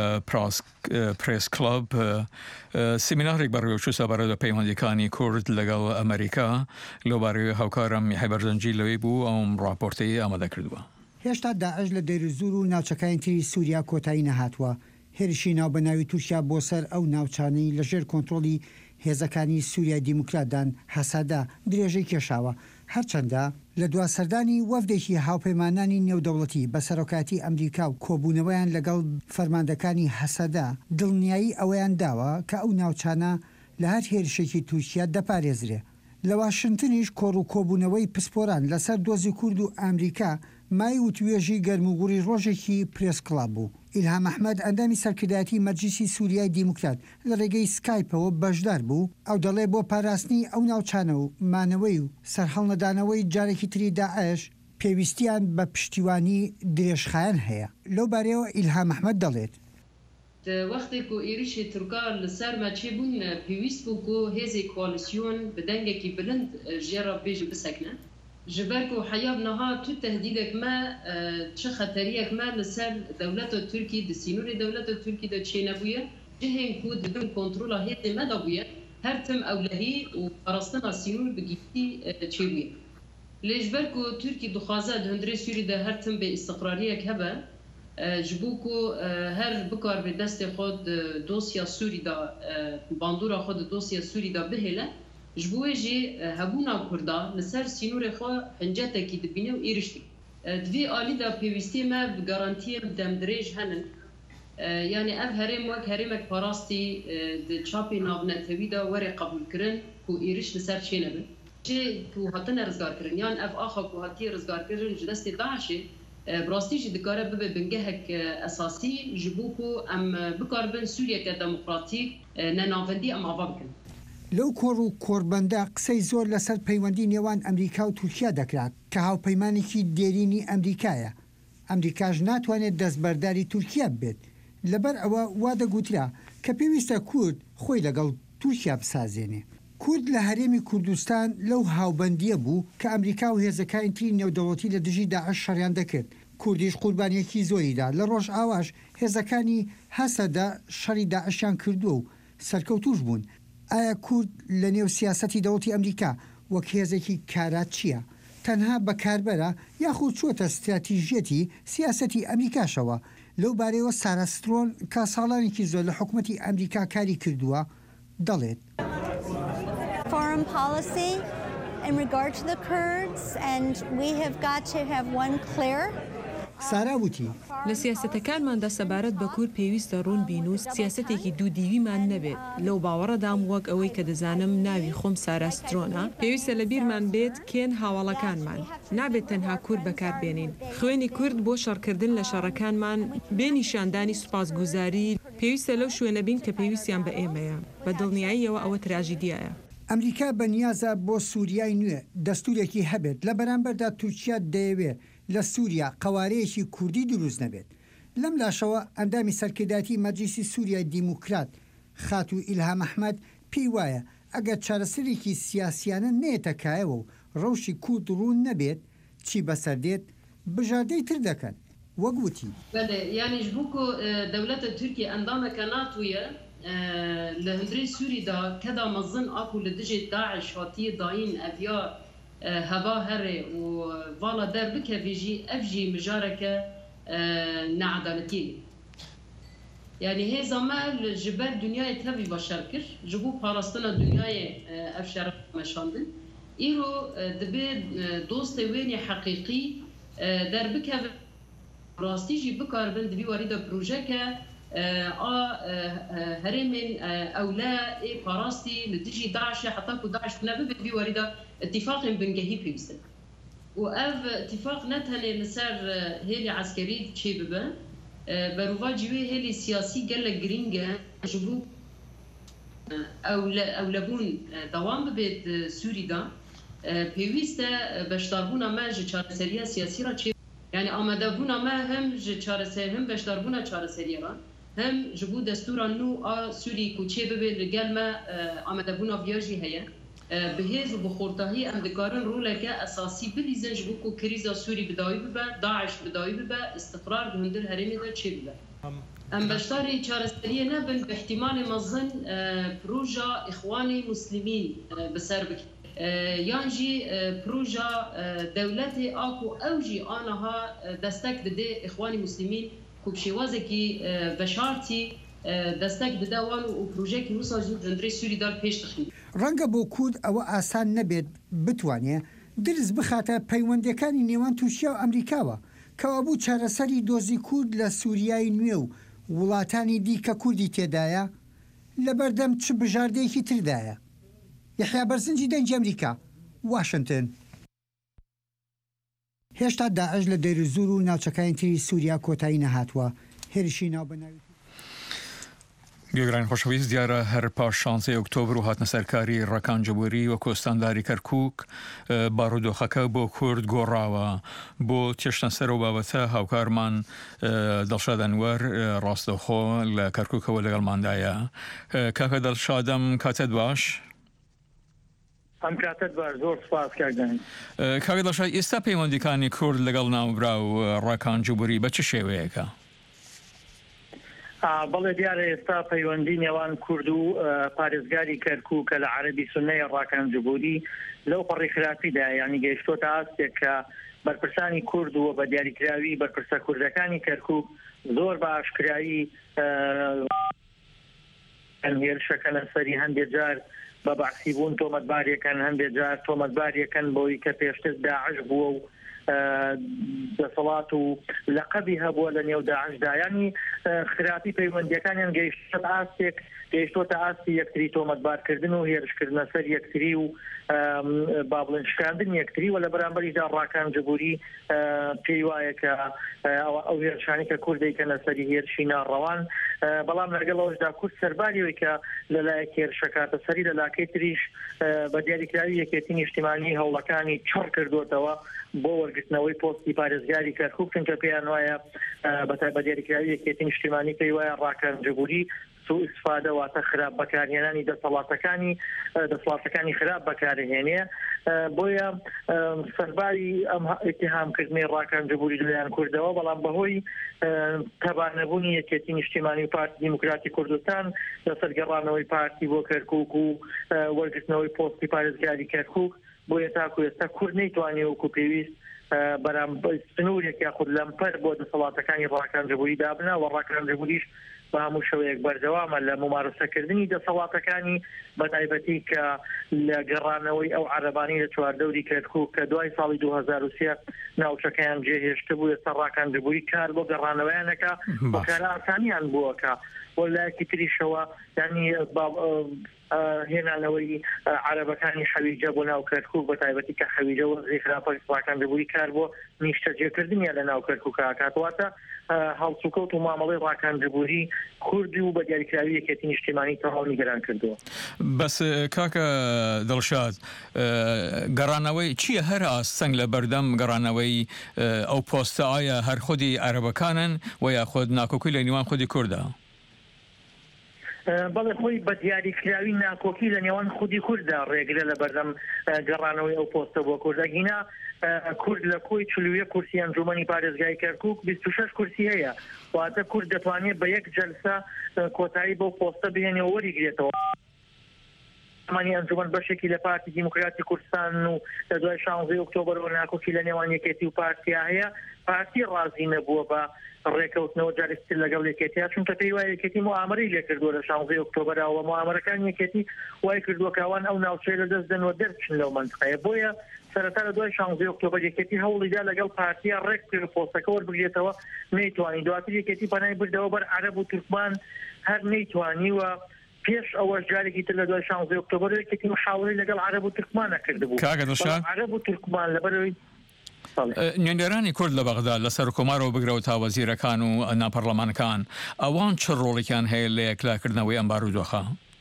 پرێس کلاب سیمینارێک بەڕێوەچوو سەبارەت بە پەیوەندیەکانی کورد لەگەڵ ئەمریکا لەبارەی هاوکارم میحی بەرزەنجی لەوەی بوو ئەوم راپۆرتەی ئامادە کردووە. هێشتا داعش لە دەیرزور و ناوچەکانی تری سووریا کۆتایی نەهاتووە. هێرشی ناوبەناوی تورکیا بۆ سەر ئەو ناوچانەی لەژێر کۆنتڕۆلی هێزەکانی سووریای دیموکراتدان هەسادا درێژەی کێشاوە هەرچەندە لە دواسەردانی وەفدێکی هاوپەیمانانی نێودەوڵەتی بە سەرۆکاتی ئەمریکا و کۆبوونەوەیان لەگەڵ فەرماندەکانی هەسەدا دڵنیایی ئەوەیان داوە کە ئەو ناوچانە لە هەر هێرشێکی تورکیا دەپارێزرێ. لە واشنگتنیش کۆڕ و کۆبوونەوەی پسپۆران لەسەر دۆزی کورد و ئەمریکا مای و توێژی گەرموگوڕی ڕۆژێکی پرێس کلاب بوو. ئیلهام ئەحمەد ئەندامی سەرکردایەتی مەجلیسی سووریای دیموکرات لە ڕێگەی سکایپەوە بەشدار بوو ئەو دەڵێ بۆ پاراستنی ئەو ناوچانە و مانەوەی و سەرهەڵنەدانەوەی جارێکی تری داعش پێویستیان بە پشتیوانی درێژخایەن هەیە. لەو بارەیەوە ئیلهام ئەحمەد دەڵێت وەختێک و ئێریشی تورکان لەسەر ماچێ بوون پێویست بوو و هێزی کۆالیسیۆن بەدەنگێکی بلند ژێرە بێژ بسەکنە جبرك وحياب نها تو تهديدك ما چه خطريك ما لسر دولة تركي دسينوري دولة تركي دا تشي نبوية جهن كود بدون كنترولا هيدي ما دابوية هرتم أولهي وفرستنا سينور بجيبتي تشي بوية ليش بركو تركي دخازات هندري سوري دا هرتم باستقراريك هبا جبوكو هر بكار بدست خود دوسيا سوري دا باندورا خود دوسيا سوري دا بهلا جبوجي هبونا كردا لسر سينور خو حنجتكي دبينه وإيرشتي دوی آلی دا پیوستی ما بگارانتی دمدریج هنن یعنی اف هرم وک هرمک پاراستی د چاپی نابنتوی دا وری قبول کرن کو ایرش لسر چه نبن چه کو هاتن رزگار کرن یعنی اف آخا کو هاتی رزگار کرن جدست داعشی براستيجي دكاره ببه بنجهك اساسي جبوكو ام بكاربن سوريا كديمقراطيك ننافندي ام افابكن لەو کۆڕ و کۆربەندە قسەی زۆر لەسەر پەیوەندی نێوان ئەمریکا و تورکیا دەکرات کە هاوپەیمانێکی دێرینی ئەمریکایە. ئەمریکاش ناتوانێت دەستبەرداری تورکیا بێت لەبەر ئەوە وا دەگوترا کە پێویستە کورد خۆی لەگەڵ تورکیا بسازێنێ. کورد لە هەرێمی کوردستان لەو هاوبەندیە بوو کە ئەمریکا و هێزەکانی تری نێودەوڵەتی لە دژی داعش شەڕیان دەکرد. کوردیش قوربانیەکی زۆریدا لە ڕۆژ ئاواش هێزەکانی هەسەدا شەڕی داعشیان کردووە و سەرکەوتوش بوون. ئایا کورد لە نێو سیاسەتی دەوڵەتی ئەمریکا وەک هێزێکی کارات چییە؟ تەنها بەکاربەرە یاخود چووەتە استراتیژیەتی سیاسەتی ئەمریکاشەوە. لەو بارەیەوە سارا سترۆن کا ساڵانێکی زۆر لە حکوومەتی ئەمریکا کاری کردووە دەڵێت. Foreign policy in regard to the Kurds, and we have got to have one clear. سارا وتی لە سیاسەتەکانماندا سەبارەت بە کورد پێویستە ڕوون بین و سیاسەتێکی دوودیویمان نەبێت. لەو باوەڕەدام وەک ئەوەی کە دەزانم ناوی خۆم سارا سترۆنە پێویستە لە بیرمان بێت کێن هاوڵەکانمان نابێت تەنها کورد بەکاربێنین. خوێنی کورد بۆ شەڕکردن لە شەڕەکانمان بێ نیشاندانی سوپاسگوزاری پێویستە لەو شوێنە بین کە پێویستیان بە ئێمەیە. بە دڵنیاییەوە ئەوە تراژیدیایە. ئەمریکا بەنیازە بۆ سووریای نوێ دەستورێکی هەبێت لە بەرامبەردا تورکیا دەیەوێت لە سووریا قەوارەیەکی کوردی دروست نەبێت. لەم لاشەوە ئەندامی سەرکرداتی مەجلیسی سووریای دیموکرات خاتو ئیلهام ئەحمەد پێی وایە ئەگەر چارەسەرێکی سیاسیانە نێتەکایەوە و ڕەوشی کورد ڕوون نەبێت چی بەسەردێت بژاردەی تر دەکەن وەک وتی. یانیش بووکو دەولەتە تورکیا ئەندامەکە ناتوویە لە هەندرەی سووریدا کەدا مەزن ئاکو لە دژێ داعش هاتیە داین ئەڤیا هەوا هەرێ و ڤاڵا دەربکەڤێژی ئەڤژی مژارەکە نەعەدالەتی. یعنی هێزا me ji ber dunyayê tevî başer kir ji bo parastina dunyayê ev şer meşandin. Îro dibe dostê wênê heqîqî derbikeve rastî jî bikarbin divî warî de projeke a herêmên ewle ê parastî li dijî Daişê heta ku Daeş nebibe divî warî de itîfaqên bingehî pêwîstin. û ev itîfaq ne tenê li ser hêlê eskerî çê bibe berûva cîwê hêlê siyasî gelek girîng e ji bo ewlebûn dewam bibêt Sûrîda pêwîst e beşdarbûna me ji çareseriya siyasî ra çê yani amadebûna me hem ji çareser hem beşdarbûna çareseriya ra hem ji bo destûra nû a Sûrî ku çê bibe li gel me amadebûna viya jî heye. بهێز و بخۆرتاهی ئەم دەکارن ڕۆلێکە ئەساسی بلیزن ji bo ku krîza Sûrî bidawî bibe Daeş bidawî bibe istiqrar bi hundir herêmê de çê bibe. Em beşdarê çareseriyê nebin bi ihtimalê mezin proja Îxwanê Muslimîn bi ser bikin. Yan jî proja dewletê a ku ew jî aniha destek dide Îxwanê Muslimîn ku bi şêwazekî veşartî دەستێک دەداوان و پرۆژێکی وسا زوو هەندرەی سووریدا پێش دەخین. ڕەنگە بۆ کورد ئەوە ئاسان نەبێت بتوانێت درز بخاتە پەیوەندەکانی نێوان تووشیا و ئەمریکاوە کەوا بوو چارەسەری دۆزی کورد لە سووریای نوێ و وڵاتانی دیکە کوردی تێدایە لە بەردەم چ بژاردەیەکی تردایە. یحیا بەرزنجی دەنگی ئەمریکا واشنگتن. هێشتا داعش لە دەیرزور و ناوچەکانی تری سووریا کۆتایی نەهاتووە هێرشی ناوبەناوی گوێگران خۆشەویست دیارە هەر پاش 16 ئۆکتۆبر و هاتنە سەرکاری ڕەکان جەبووری و کۆستانداری کەرکووک بارودۆخەکە بۆ کورد گۆڕاوە بۆ تێشتن سەر و بابەتە هاوکارمان دڵشاد ئەنوەر ڕاستەوخۆ لە کەرکووکەوە لەگەڵماندایە. کاکە دڵشادەم کاتت باش؟ ئەم کاتت باش زۆر سپاس کاکدان. کاکە دڵشاد ئێستا پەیوەندیەکانی کورد لەگەڵ ناوبرا و ڕەکان جەبووری بە چ شێوەیەکە؟ بەڵێ دیارە ئێستا پەیوەندی نێوان کورد و پارێزگاری کەرکووک کە لە عەرەبی سوننەی ڕاکان جەبووری لەو پەڕی خراپیدا یعنی گەیشتۆتە ئاستێک کە بەرپرسانی کورد و بە دیاریکراوی بەرپرسە کوردەکانی کەرکووک زۆر بە ئاشکرایی هێرشەکە لەسەری هەندێک جار بە بەعسی بوون تۆمەتباریەکەن هەندێک جار تۆمەتباریەکەن بۆی کە پێشتر داعش بووە و دەسەڵات و لەقەبی هەبووە لە نێو داعشدا ینی خراپی پەیوەندیەکانیان گەیشتە ئاستێک گەیشتۆتە ئاستی یەکتری تۆمەتبارکردن و هێرشکردنە سەر یەکتری و بابڵنشکاندن یەکتری و لە بەرامبەریدا ڕاکانجبووری پێی وایە کە ئەو هێرشانی کە کوردێکەنە سەری هێرشی ناڕەوان بەڵام لەگەڵ ئەوەشدا کورد سەرباریەوەی کە لەلایەک هێرشەکاتە سەری لە لاکەی تریش بە دیاریکراوی یەکێتی نیشتیمانی هەوڵەکانی چڕ کردوتەوە بۆ وەرگرتنەوەی پۆستی پارێزگاری کەرکووک چونکە پێیان وایە بە دیاریکراوی یەکێتی نیشتیمانی پێی وایە ڕاکانجبووری سوء استفاده واتە خراپ بەکارهێنانی دەسەڵاتەکانی خراپ بەکارهێنێ بۆیە سەرباری ئەم ئیتیهامکردنی ڕاکانجبووری لەلایەن کوردەوە بەڵام بەهۆی تەبانەبوونی یەکێتی نیشتیمانی و پارتی دیموکراتی کوردستان لەسەر گەڕانەوەی پارتی بۆ کەرکووک و وەرگرتنەوەی پۆستی پارێزگاری کەرکووک بۆیە تاکو ئێستا کورد نەیتوانێ وەکو پێویست بەرام سنوورێک یاخود لەمپەر بۆ دەسەڵاتەکانی ڕاکانجبووری دابنا و ڕاکانجبووریش بە هەموو شەوەیەک بەردەوامە لە ممارسەکردنی دەسەڵاتەکانی بەتایبەتی کە لە گەڕانەوەی ئەو عەرەبانی لە چواردەوری کەرکووک کە دوای ساڵی 2023 ناوچەکەیان جێهێشتە بوو ئێستا ڕاکانجبووری کار بۆ گەڕانەوەیانەکە بۆ کارە ئاسانیان بووەکە وەلایەکی تریشەوە ینی هێنانەوەی عەرەبەکانی حەویجە بۆ ناو کەرکووک بەتایبەتی کە حەویجە وەزعی خراپە ڕاکانجبووری کار بۆ نیشتەجێکردنیان لە ناو کەرکووک کاتواتە هەڵسوکەوت و مامەڵەی ڕاکانجبووری کوردی و بە دیاریکراوی یەکێتی نیشتیمانی تەواو نیگەران کردووە. بەس کاکە دڵشاد گەڕانەوەی چییە هەر ئاستەنگ لە بەردەم گەڕانەوەی ئەو پۆستە ئایا هەر خودی عەرەبەکانن و یا خۆت ناکۆکی لە نیوان خودی کووردا؟ بەڵێ خۆی بە دیاریکراوی ناکۆکی لە نێوان خودی کووردا ڕێگرە لە بەردەم گەڕانەوەی ئەو پۆستە بۆ کوردەگینا کورد لە کۆی 41 کورسی ئەنجومەنی پارێزگای کەرکووک 26 کورسی هەیە واتە کورد دەتوانێت بە یەک جەلسە کۆتایی بۆ پۆستە بهێنێ وەریگرێتەوە ئەمانی ئەنجومەن بەشێکی لە پارتی دیموکراتی کوردستان و لە دوای 16 ئۆکتۆبەرەوە ناکۆکی لە نێوان یەکێتی و پارتیا هەیە پارتی ڕازی نەبووە بە ڕێکەوتنەوە جارێکتر لەگەڵ یەکێتیا چونکە پێی وایە یەکێتی معامەرەی لێ کردووە لە 16 ئۆکتۆبەرەوە معامەرەکان یەکێتی وای کردووە کاوان ئەو ناوچەی لە دەست دەنەوە دەرچن لەو منطقەیە بۆیە سەرەتا لە دوای 16 ئۆکتۆبەر یەکێتی هەوڵیدا لەگەڵ پارتیا ڕێک کرد پۆستەکە وەربگرێتەوە نەیتوانی دواتر یەکێتی پەنای بردەوە بەر عەرەب و تورکمان هەر نەیتوانیوە پێش ئەوە جارێکی تر لە دوای 16 ئۆکتۆبەر یەکێتی محاوڵەی لەگەڵ عەرەب و تورکمانە کردبوو عەرەب و تورکمان لەبەرەوەی نوێنەرانی کورد لە بەغدا لەسەر کۆمارەوە بگرەوە تا وەزیرەکان و ناپەرلەمانەکان ئەوان چ ڕۆڵێکیان هەیە لە یەکلاکردنەوەی ئەم بارودۆخە؟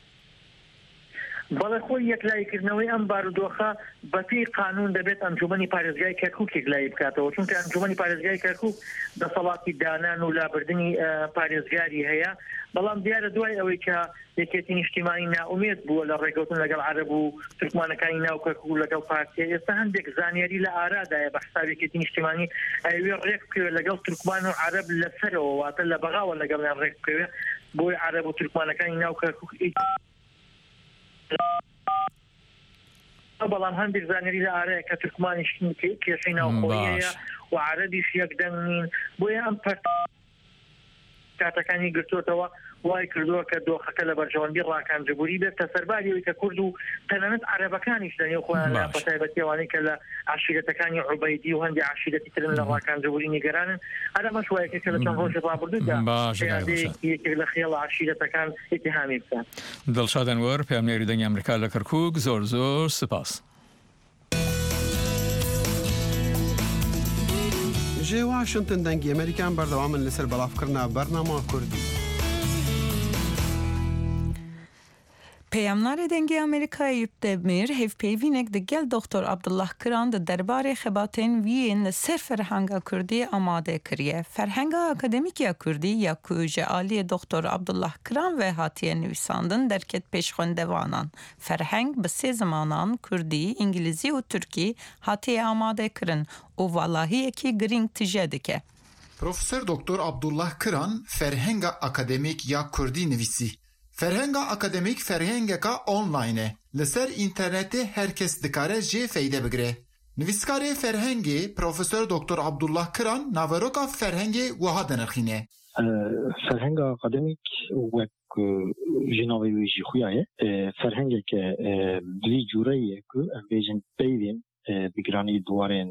بەڵێ خۆی یەکلایکردنەوەی ئەم بارودۆخە بەپێی قانون دەبێت ئەنجومەنی پارێزگای کەرکووک یەکلایی بکاتەوە چونکە ئەنجومەنی پارێزگای کەرکووک دەسەڵاتی دانان و لابردنی پارێزگاری هەیە بەڵام دیارە دوای ئەوەی کە یەکێتی نیشتیمانی ناومێت بووە لە ڕێکەوتن لەگەڵ عەرەب و تورکمانەکانی ناو کەرکووک لەگەڵ پارتیە ئێستا هەندێک زانیاری لە ئارادایە بە حساب یەکێتی نیشتیمانی ئەوێ ڕێک بکەوێت لەگەڵ تورکمان و عەرەب لەسەرەوە واتە لە بەغاوە لەگەڵیان ڕێک بکەوێت بۆی عەرەب و تورکمانەکانی ناو کەرکووک بەڵام هەندێک زانیاری لە ئارەیە کە تورکمانیش کێشەی ناوخۆیەیە و عەرەبیش یەکدەنگ نین بۆیە ئەم کاتەکانی گرتوتەوە وای کردووە کە دۆخەکە لە بەرژەوەندی ڕاکانجبووری بێت کە سەرباریەوەی کە کورد و تەنانەت عەرەبەکانیش لەنێو خۆیان لە بەتایبەتیەوەی کە لە عەشیرەتەکانی عوبەیدی و هەندی عەشیرەتی ترن لە ڕاکانجبووری نیگەرانن هەرەمەش وایەکە کە لە چەند ڕۆژی ڕابردوودا یەکێک لە خێڵ عەشیرەتەکان ئیتیهامی بکات. دڵشاد ئەنوەر پێامنێری دەنگی ئەمریکا لە کەرکووک زۆر زۆر سپاس. جێ واشنتن دەنگی ئەمریکان بەردەوامن لەسەر بەڵافکردنا بەرنامە کوردی. پەیامنارê dengê Amerîkayê Demir hevpeyvînek di gel Dr. Abdullah Kiran di derbarê xebatên wîyên li ser ferhenga Kurdî amade kiriye. Ferhenga akademîk ya Kurdî ya ku ji aliyê Dr. Abdullah Kiran ve hatiye nivîsandin derket pêşxwendevanan. Ferheng bi sê zimanan Kurdî, İngilîzî û Türkî hatiye amade kirin û valahiyekî girîng tije dike. Profesör Dr. Abdullah Kiran ferhenga akademîk ya Kurdî nivîsî. Ferhenga akademîk ferhengeka online li ser internetê herkes dikare jê feyde bigire. Nivîskarê ferhengê Profesör Dr. Abdullah Kiran naveroka ferhengê wiha dinirxîne. Ferhenga akademîk wek ji navê wê jî xuya ye ferhengeke vî cûreyê ku em bêjin peyvên bi giranî duwarên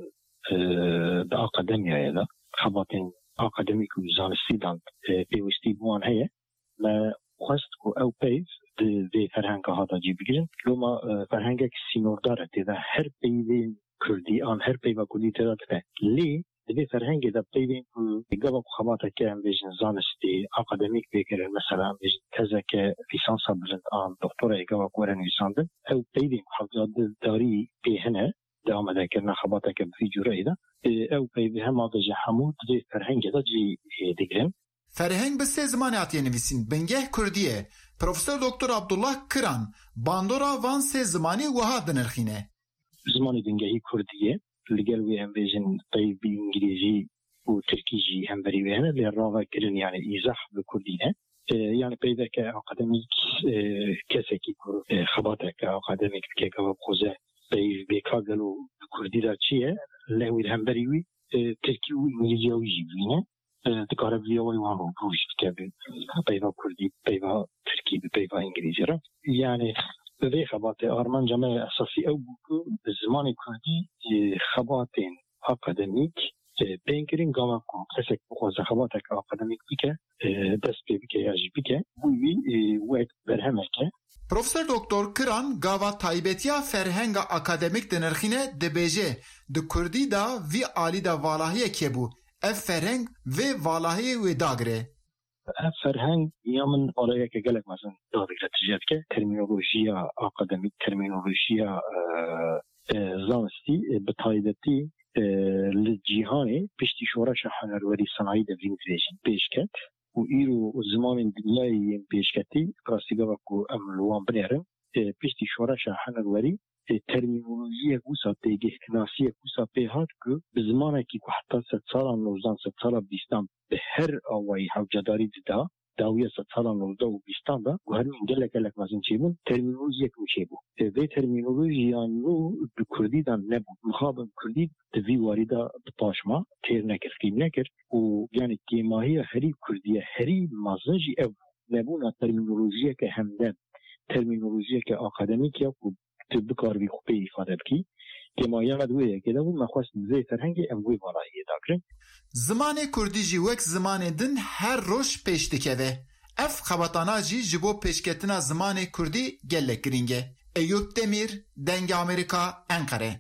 بأكاديميا هذا خبطين أكاديميك وزانستيدان بيوستي بوان هي ما خواستكو أو بيف دي فرهنگ هذا جي بگیرن لما فرهنگك سينوردار تدا هر بيوين كردي آن هر بيوا كردي تدا تدا ليه دي فرهنگ دا بيوين قبل خباتا كان بيجن زانستي أكاديميك بيكر مثلا بيجن كذا كليسانسا بلند آن دكتورة قبل كورن يساندن أو بيوين حفظات داري بيهنا دام ذكرنا خباتك في جريدة أو بهم هذا جحمود دي فرهنگ دا جي ديگرن فرهنگ به سه زمان عطیه نویسین بنگه کردیه پروفسور دکتر عبدالله کران باندورا وان سه زمانی وها دنرخینه زمانی بنگهی کردیه لگل وی هم بیجن طیبی انگلیزی و ترکیجی هم بری ویهنه لی راوه کرن یعنی ایزاح بکردینه يعني بيدا كأكاديميك كسكي خباتك كأكاديميك كجواب خوزة بيكاغلو كردي دا چیه لهوی هم بریوی ترکی و انگلیزی و جیبینه دکاره بیاوی وان رو بروشت که بيدا كردي بيدا تركي بيدا انگلیزی را يعني به خبات آرمان جمع اساسی او بکو زمان کردی خباتین اکادمیک بینکرین گاما کن کسک بخوز خباتک اکادمیک بیکه دست بیکه یاجی بیکه بویی وقت برهمه که پروفسور دکتر کران گاوا تایبتیا فرهنگ اکادمیک دنرخینه دبیجه د کردی دا وی عالی دا والاهیه که بو اف فرهنگ وی والاهیه وی داگره فرهنگ یامن آلایه که گلک مثلا دادگره تجید که ترمینولوژیا اکادمیک ترمینولوژیا زانستی به تایبتی لجیهانی پشتی شورش هنروری صناعی دوین ویژن پیش کرد و ایرو زمان دنیای پیش کردی راستیگاه وکو املوان بنیرن پشتی شورش هنروری ترمینولوژی کوسا تیگه کناسی کوسا پیهات که به زمانی که حتی 100 سال 19 سال بیستان به هر آوایی حوجداری دیده داویه 100 سال 19 و بیستان دا و هر من گلک مزن چی بون ترمینولوژی کوچه بو و ترمینولوژی نو به کردی دان نبود مخابم کردی دوی واریدا بپاشما تیر نکر خیم نکر و یعنی که ماهی هری کردیه هری مزنجی او نبونا ترمینولوژی که همدن ترمینولوژی که اکادمیک یا بکار بی خوبی ifade بکی که ما یاد ویه که دو مخواست زی فرهنگی اموی والایی داکرین زمان کردی جی وک زمان دن هر روش پیش دکوه اف خبطانا جی جبو پیشکتنا زمان کردی گلک گرینگه ایوب دمیر دنگ امریکا انقره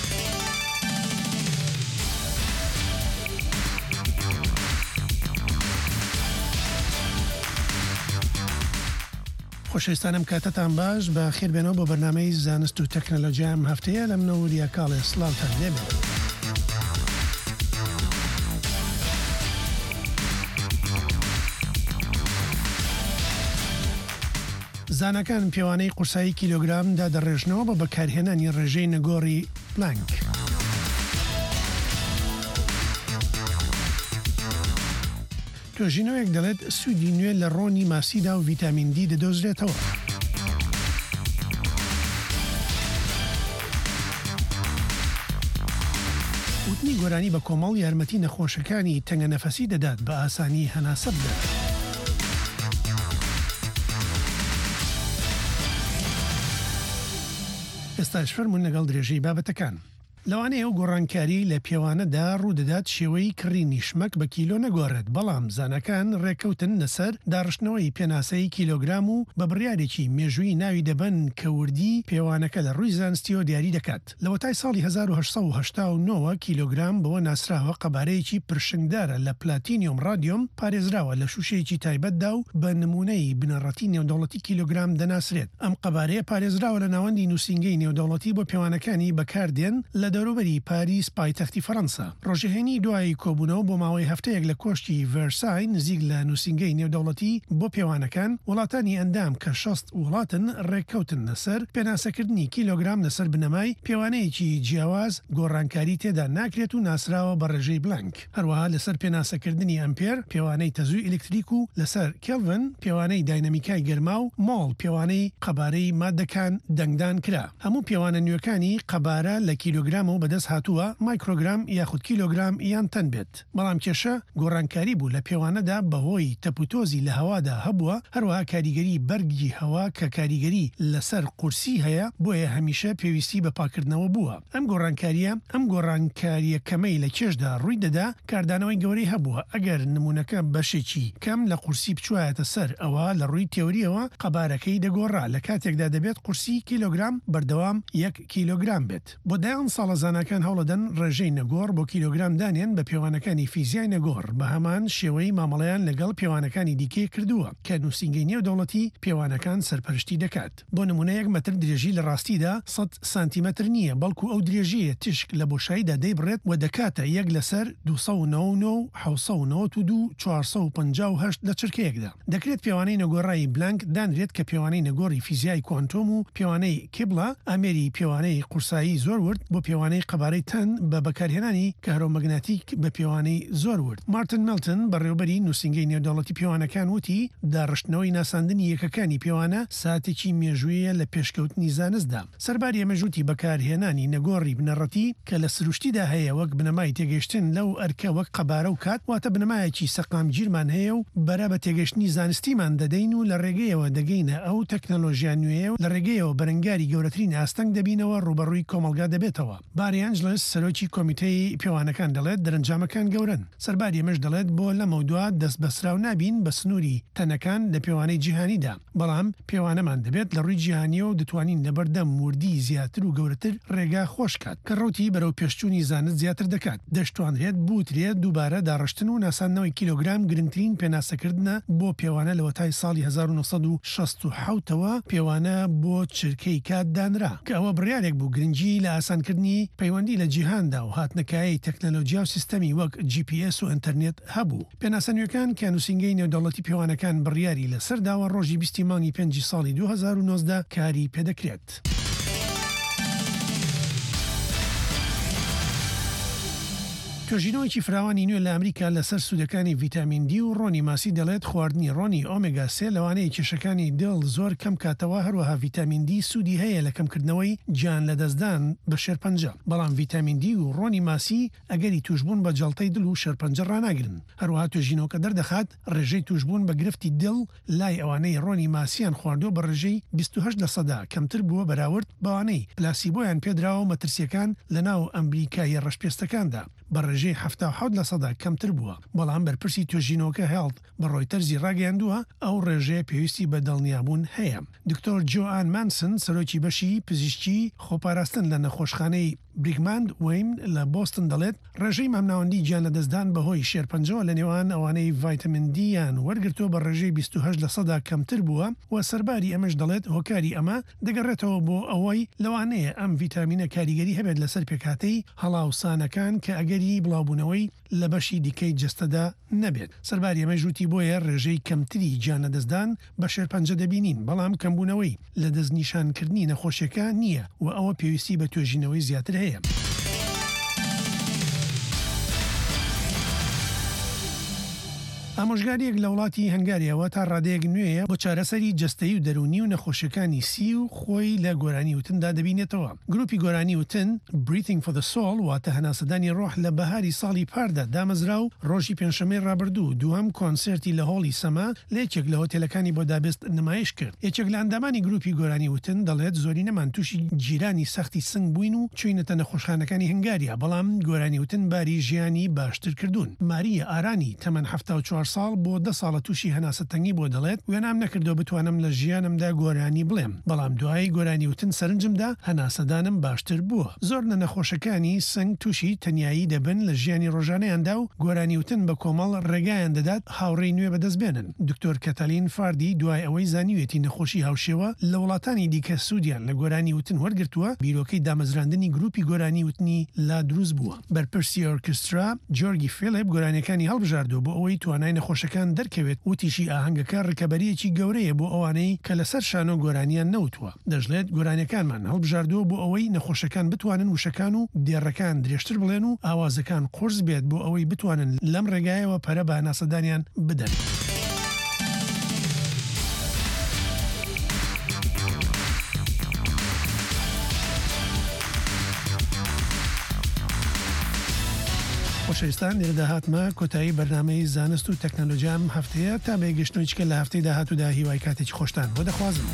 خۆشەویستانم کاتتان باش بە خێربێنەوە بۆ بەرنامەی زانست و تەکنەلۆژیام هەفتەیە لە منەوەریا کاڵێ سڵاوتان لێبێت. زانەکان پیاوانەی قورسایی کیلۆگرام دادەڕێژنەوە بە بەکارهێنانی ڕێژەی نەگۆڕی پلانک. توژینەوەیەک دەڵێت سوودی نوێ لە ڕۆنی ماسیدا و ڤیتامین دی دەدۆزرێتەوە. وتنی گۆرانی بە کۆمەڵ یارمەتی نەخۆشەکانی تەنگە نەفەسی دەدات بە ئاسانی هەناسە بدات. ئێستاش فەرموون لەگەڵ درێژەی بابەتەکان. لەوانەیە ئەو گۆڕانکاری لە پێوانەدا ڕوودەدات شێوەی کڕینی شمەک بە کیلۆ نەگۆڕێت بەڵام زانەکان ڕێکەوتن لەسەر داڕشتنەوەی پێناسەی کیلۆگرام و بە بڕیارێکی مێژووی ناوی دەبەن کە وردی پێوانەکە لە ڕووی زانستیەوە دیاری دەکات. لە وەتای ساڵی 1989 کیلۆگرام بەوە ناسراوە قەبارەیەکی پرشنگدارە لە پلاتینیۆم رادیۆم پارێزراوە لە شوشەیەکی تایبەتدا و بە نمونەی بنەڕەتی نێودەوڵەتی کیلۆگرام دەناسرێت. ئەم قەبارەیە پارێزراوە لە ناوەندی نووسینگەی نێودەوڵەتی بۆ پێوانەکانی بەکاردێن لە دەوروبەری پاریس پایتەختی فەڕەنسا. ڕۆژهێنی دوای کۆبوونەوە بۆ ماوەی هەفتەیەک لە کۆشتی ڤێرسای نزیک لە نووسینگەی نێودەوڵەتی بۆ پێوانەکان وڵاتانی ئەندام کە 6 وڵاتن ڕێککەوتن لەسەر پێناسەکردنی کیلۆگرام لەسەر بنەمای پێوانەیەکی جیاواز گۆڕانکاری تێدا ناکرێت و ناسراوە بە ڕێژەی بلانک. هەروەها لەسەر پێناسەکردنی ئەمپێر پێوانەی تەزووی ئلکتریک و لەسەر کێلڤن پێوانەی داینەمیکای گەرما و مۆڵ پێوانەی قەبارەی مادەکان دەنگدان کرا. هەموو پێوانە نوێەکانی قەبارە لە کیلۆگرام گرام و بەدەست هاتووە مایکرۆگرام یاخود کیلۆگرام یان تەن بێت بەڵام کێشە گۆڕانکاری بوو لە پێوانەدا بەهۆی تەپوتۆزی لە هەوادا هەبووە هەروەها کاریگەری بەرگی هەوا کە کاریگەری لەسەر قورسی هەیە بۆیە هەمیشە پێویستی بە پاکردنەوە بووە ئەم گۆڕانکاریە کەمەی لە کێشدا ڕووی دەدا کاردانەوەی گەورەی هەبووە ئەگەر نمونونەکە بەشێکی کەم لە قورسی بچوایەتە سەر ئەوە لە ڕووی تێوریەوە قەبارەکەی دەگۆڕا لە کاتێکدا دەبێت قورسی کیلۆگرام بەردەوام 1 کیلۆگرام بێت بۆ دایان ساڵە زانکان هەوڵەدەن ڕێژەی نەگۆڕ بۆ کیلۆگرام دانێن بە پێوانەکانی فیزیای نەگۆڕ بە هەمان شێوەی مامەڵەیان لەگەڵ پێوانەکانی دیکەی کردووە کە نووسینگەی نێودەوڵەتی پێوانەکان سەرپەرشتی دەکات بۆ نمونە 1 مەتر درێژی لە ڕاستیدا 100 سانتیمەتر نییە بەڵکو ئەو درێژیە تشک لە بۆشاییدا دەیبڕێت و دەکاتە 1 لەسەر 299 792 458 لە چرکەیەکدا دەکرێت پێوانەی نەگۆڕایی بلانک دانرێت کە پێوانەی نەگۆڕی فیزیای کوانتۆم و پێوانەی کبڵە ئامێری پێوانەی قورسایی زۆر ورد بۆ پێوانەی قەبارەی تەن بە بەکارهێنانی کارۆمەگناتیک بە پێوانەی زۆر ورد مارتن ملتن بەڕێوەبەری نووسینگەی نێودەوڵەتی پێوانەکان وتی داڕشتنەوەی ناساندنی یەکەکانی پێوانە ساتێکی مێژوویە لە پێشکەوتنی زانستدا سەرباری ئەمەژوتی بەکارهێنانی نەگۆڕی بنەڕەتی کە لە سروشتیدا هەیە وەک بنەمای تێگەشتن لەو ئەرکە وەک قەبارە و کات واتە بنەمایەکی سەقام گیرمان هەیە و بەرە بە تێگەشتنی زانستیمان دەدەین و لە ڕێگەیەوە دەگەینە ئەو تەکنەلۆژیان نوێیە و لە ڕێگەیەوە بەرەنگاری گەورەترین ئاستەنگ دەبینەوە ڕوبەڕووی کۆمەلگا دەبێتەوە باریانجلس سەرۆکی کۆمیتەی پێوانەکان دەڵێت دەرەنجامەکان گەورن سەرباری ئەمەش دەڵێت بۆ لە مەودووە دەست بەسراو نابین بە سنووری تەنەکان لە پێوانەی جیهانیدا بەڵام پێوانەمان دەبێت لە ڕووی جیهانیەوە و دەتوانین لەبەردەم وردی زیاتر و گەورەتر ڕێگا خۆشکات کە ڕوتی بەرەو پێشچوونی زانست زیاتر دەکات دەشتوانرێت بوترێت دووبارە داڕشتن و ناساندنەوەی کیلۆگرام گرنگترین پێناسەکردنە بۆ پێوانە لە وەتای ساڵی 1967ەوە پێوانە بۆ چرکەی کات دانرا کە ئەوە بڕیارێک بوو گرنگی لە ئاسانکردنی پەیوەندی لە جیهاندا و هاتنەکایی تەکنەلۆژیا و سیستەمی وەک GPS و ئینتەرنێت هەبوو پێناسەنوەکان کە نووسینگەی نێودەوڵەتی پێوانەکان بڕیاری لەسەرداوە ڕۆژی 20 مانگی 5 ساڵی 2019 کاری پێدەکرێت. توژینەوەی فراوانی نوێ لە ئەمریکا لەسەر سوودەکانی ڤیتامین دی و ڕۆنی ماسی دەڵێت خواردنی ڕۆنی ئۆمێگا 3 لەوانەیە کێشەکانی دڵ زۆر کەم کاتەوە هەروەها ڤیتامین دی سوودی هەیە لە کەمکردنەوەی گیان لە دەستدان بە شێرپەنجە بەڵام ڤیتامین دی و ڕۆنی ماسی ئەگەری توشبوون بە جەڵتەی دڵ و شێرپەنجە ڕناگرن هەروەها توژینەوەکە دەردەخات ڕێژەی توشبوون بە گرفتی دڵ لای ئەوانەی ڕۆنی ماسییان خواردۆ بە ڕێژەی 28% کەمتر بووە بەراورد بەوانەی پلاسیبۆیان پێدراوە و مەترسیەکان لە ناو ئەمریکای ڕەشپێستەکاندا بە ڕێژەی 77% کەمتر بووە بەڵام بەرپرسی توێژینەوەکە هێڵت بە ڕۆیتەرزی ڕاگەیاندووە ئەو ڕێژەیە پێویستی بە دڵنیابوون هەیە دکتۆر جۆئان مانسن سەرۆکی بەشی پزیشکی خۆپاراستن لە نەخۆشخانەی بریگماند وین لە بۆستن دەڵێت ڕێژەی مامناوەندی گیان لە دەستدان بەهۆی شێرپەنجەوە لە نێوان ئەوانەی ڤایتامین دییان وەرگرتۆ بە ڕێژەی 28% کەمتر بووە و سەرباری ئەمەش دەڵێت هۆکاری ئەمە دەگەڕێتەوە بۆ ئەوەی لەوانەیە ئەم ڤیتامینە کاریگەری هەبێت لەسەر پێکاتەی هەڵاوسانەکان کە ئەگەری بڵاوبوونەوەی لە بەشی دیکەی جستەدا نەبێت سەرباری ئەمە ژووتی بۆیە ڕێژەی کەمتری گیان لە دەستدان بە شێرپەنجە دەبینین بەڵام کەمبوونەوەی لە دەستنیشانکردنی نەخۆشیەکە نییە و ئەوە پێویستی بە توێژینەوەی زیاتر هەیە. ئامۆژگاریەک لە وڵاتی هەنگاریەوە تا ڕادەیەک نوێیە بۆ چارەسەری جستەی و دەرونی و نەخۆشیەکانی سی و خۆی لە گۆرانی وتندا دەبینێتەوە گروپی گۆرانی وتن Breathing for the Soul واتە هەناسەدانی ڕۆح لە بەهاری ساڵی پاردا دامەزرا و ڕۆژی پێنجشەمەی ڕابردوو دووەم کۆنسرتی لە هۆڵی سەما لە یەکێک لە هۆتێلەکانی بۆ دابست نمایش کرد یەکێک لە ئەندامانی گروپی گۆرانی وتن دەڵێت زۆری نەمان تووشی گیرانی سەختی سنگ بووین و چوینەتە نەخۆشخانەکانی هەنگاریە بەڵام گۆرانی وتن باری ژیانی باشتر کردوون ماریە ئارانی تەمەن 74 ساڵ بۆ 10 ساڵە تووشی هەناسەتەنگی بۆ دەڵێت وێنام نەکردەوە بتوانم لە ژیانمدا گۆرانی بڵێم بەڵام دوای گۆرانی وتن سەرنجمدا هەناسەدانم باشتر بووە زۆر لە نەخۆشەکانی سنگ تووشی تەنیایی دەبن لە ژیانی ڕۆژانەیاندا و گۆرانی وتن بە کۆمەڵ ڕێگایان دەدات هاوڕێی نوێ بەدەستبێنن دکتۆر کەتالین فاردی دوای ئەوەی زانیوێتی نەخۆشی هاوشێوە لە وڵاتانی دیکە سوودیان لە گۆرانی وتن وەرگرتووە بیرۆکەی دامەزراندنی گروپی گۆرانی وتنی لا دروست بووە بەرپرسی ئۆرکسترا جۆرگی فیلیپ گۆرانیەکانی هەڵبژاردووە بۆ ئەوەی توانای نەخۆشەکان دەرکەوێت وتیشی ئاهەنگەکە ڕکەبەریەکی گەورەیە بۆ ئەوانەی کە لەسەر شانۆ گۆرانیان نەوتووە دەژڵێت گۆرانەکانمان هەڵبژاردووە بۆ ئەوەی نەخۆشەکان بتوانن وشەکان و دێڕەکان درێژتر بڵێن و ئاوازەکان قورس بێت بۆ ئەوەی بتوانن لەم ڕێگایەوە پەرە بە هەناسەدانیان بدەن. خۆشەویستان لێرەدا هاتمە کۆتایی بەرنامەی زانست و تەکنەلۆژیام هەفتەیە تا بێگەشتنەوەیچکە لە هەفتەی داهاتوودا هیوای کاتێکی خۆشتان بۆ دەخوازم.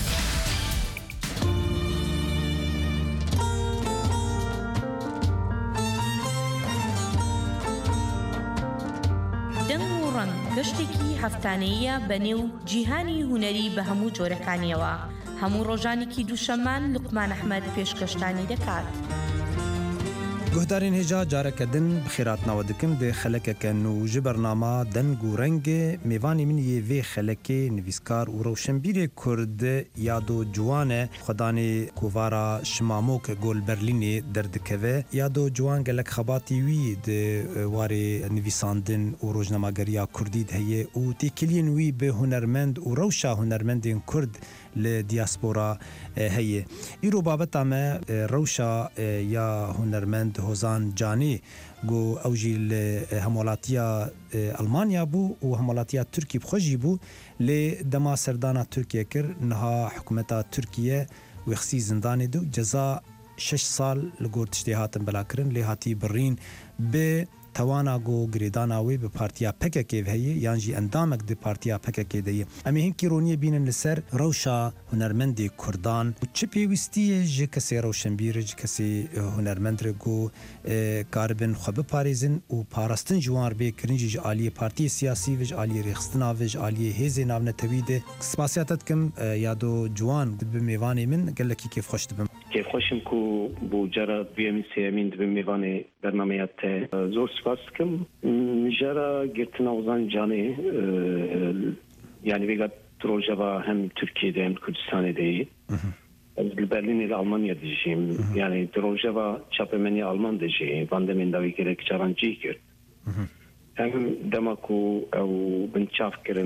گەشتێکی هەفتانەیە بەنێو جیهانی هونەری بە هەموو جۆرەکانیەوە هەموو ڕۆژانێکی دووشەمان لوقمان ئەحمەد پێشکەشتانی دەکات. گهدارین هێجا جارەکە دن بخێراتناوە دکم دێ خەلەکەکەن و ji بەرنامە دەنگ و ڕەنگێ میوانی من یê vê xelekê nivîskar û rewşenbîrê Kurd yado ciwane xwedanê kovara Şimamok Gol Berlînê derdikeve yado ciwan gelek xebatî wî di warê nivîsandin û rojnamageriya Kurdî de heye û têkiliyên wî bi hunermend û rewşa hunermendên Kurd li diaspora heye. Îro babeta me rewşa ya hunermend Hozan Canî got ew jî li hemolatiya Almanya bû û hemolatiya Tirkî xwe jî bû lê dema serdana Tirkiye kir niha hikûmeta Tirkiye wexsî zindanê du ceza 6 sal li gor tiştê hatin belakirin lê hatî birîn bi توانا گو گریدانا وی به پارتیا PKK هەیە یان جی ئەندامێک دی پارتیا PKK دەیە ئەمە هینکی ڕۆنیە بینن لەسەر ڕەوشا هونەرمەندی کوردان چ پێویستیە ji kesê rewşenbîr ji kesê hunermend re got karibin xwe biparêzin û parastin ji wan bê kirin jî ji aliyê partiyê siyasî ve ji aliyê rêxistina ve ji aliyê hêzê navnetewî de spasiya te dikim yado ciwan bi mêvanê min gelekî kêfxweş dibim. Kêfxweşim ku bu cara duyemîn sêyemîn dibim mêvanê bernameya te zor spas dikim jara girtina Ozan Canê yani vêga rojeva hem Tirkiyeyê hem Kurdistanê deyî ez li Berlînê li Almanya dijîm yani rojeva çapemeniya Alman de jî van demên davî gelek caran cî kir hem dema ku ew binçav kirin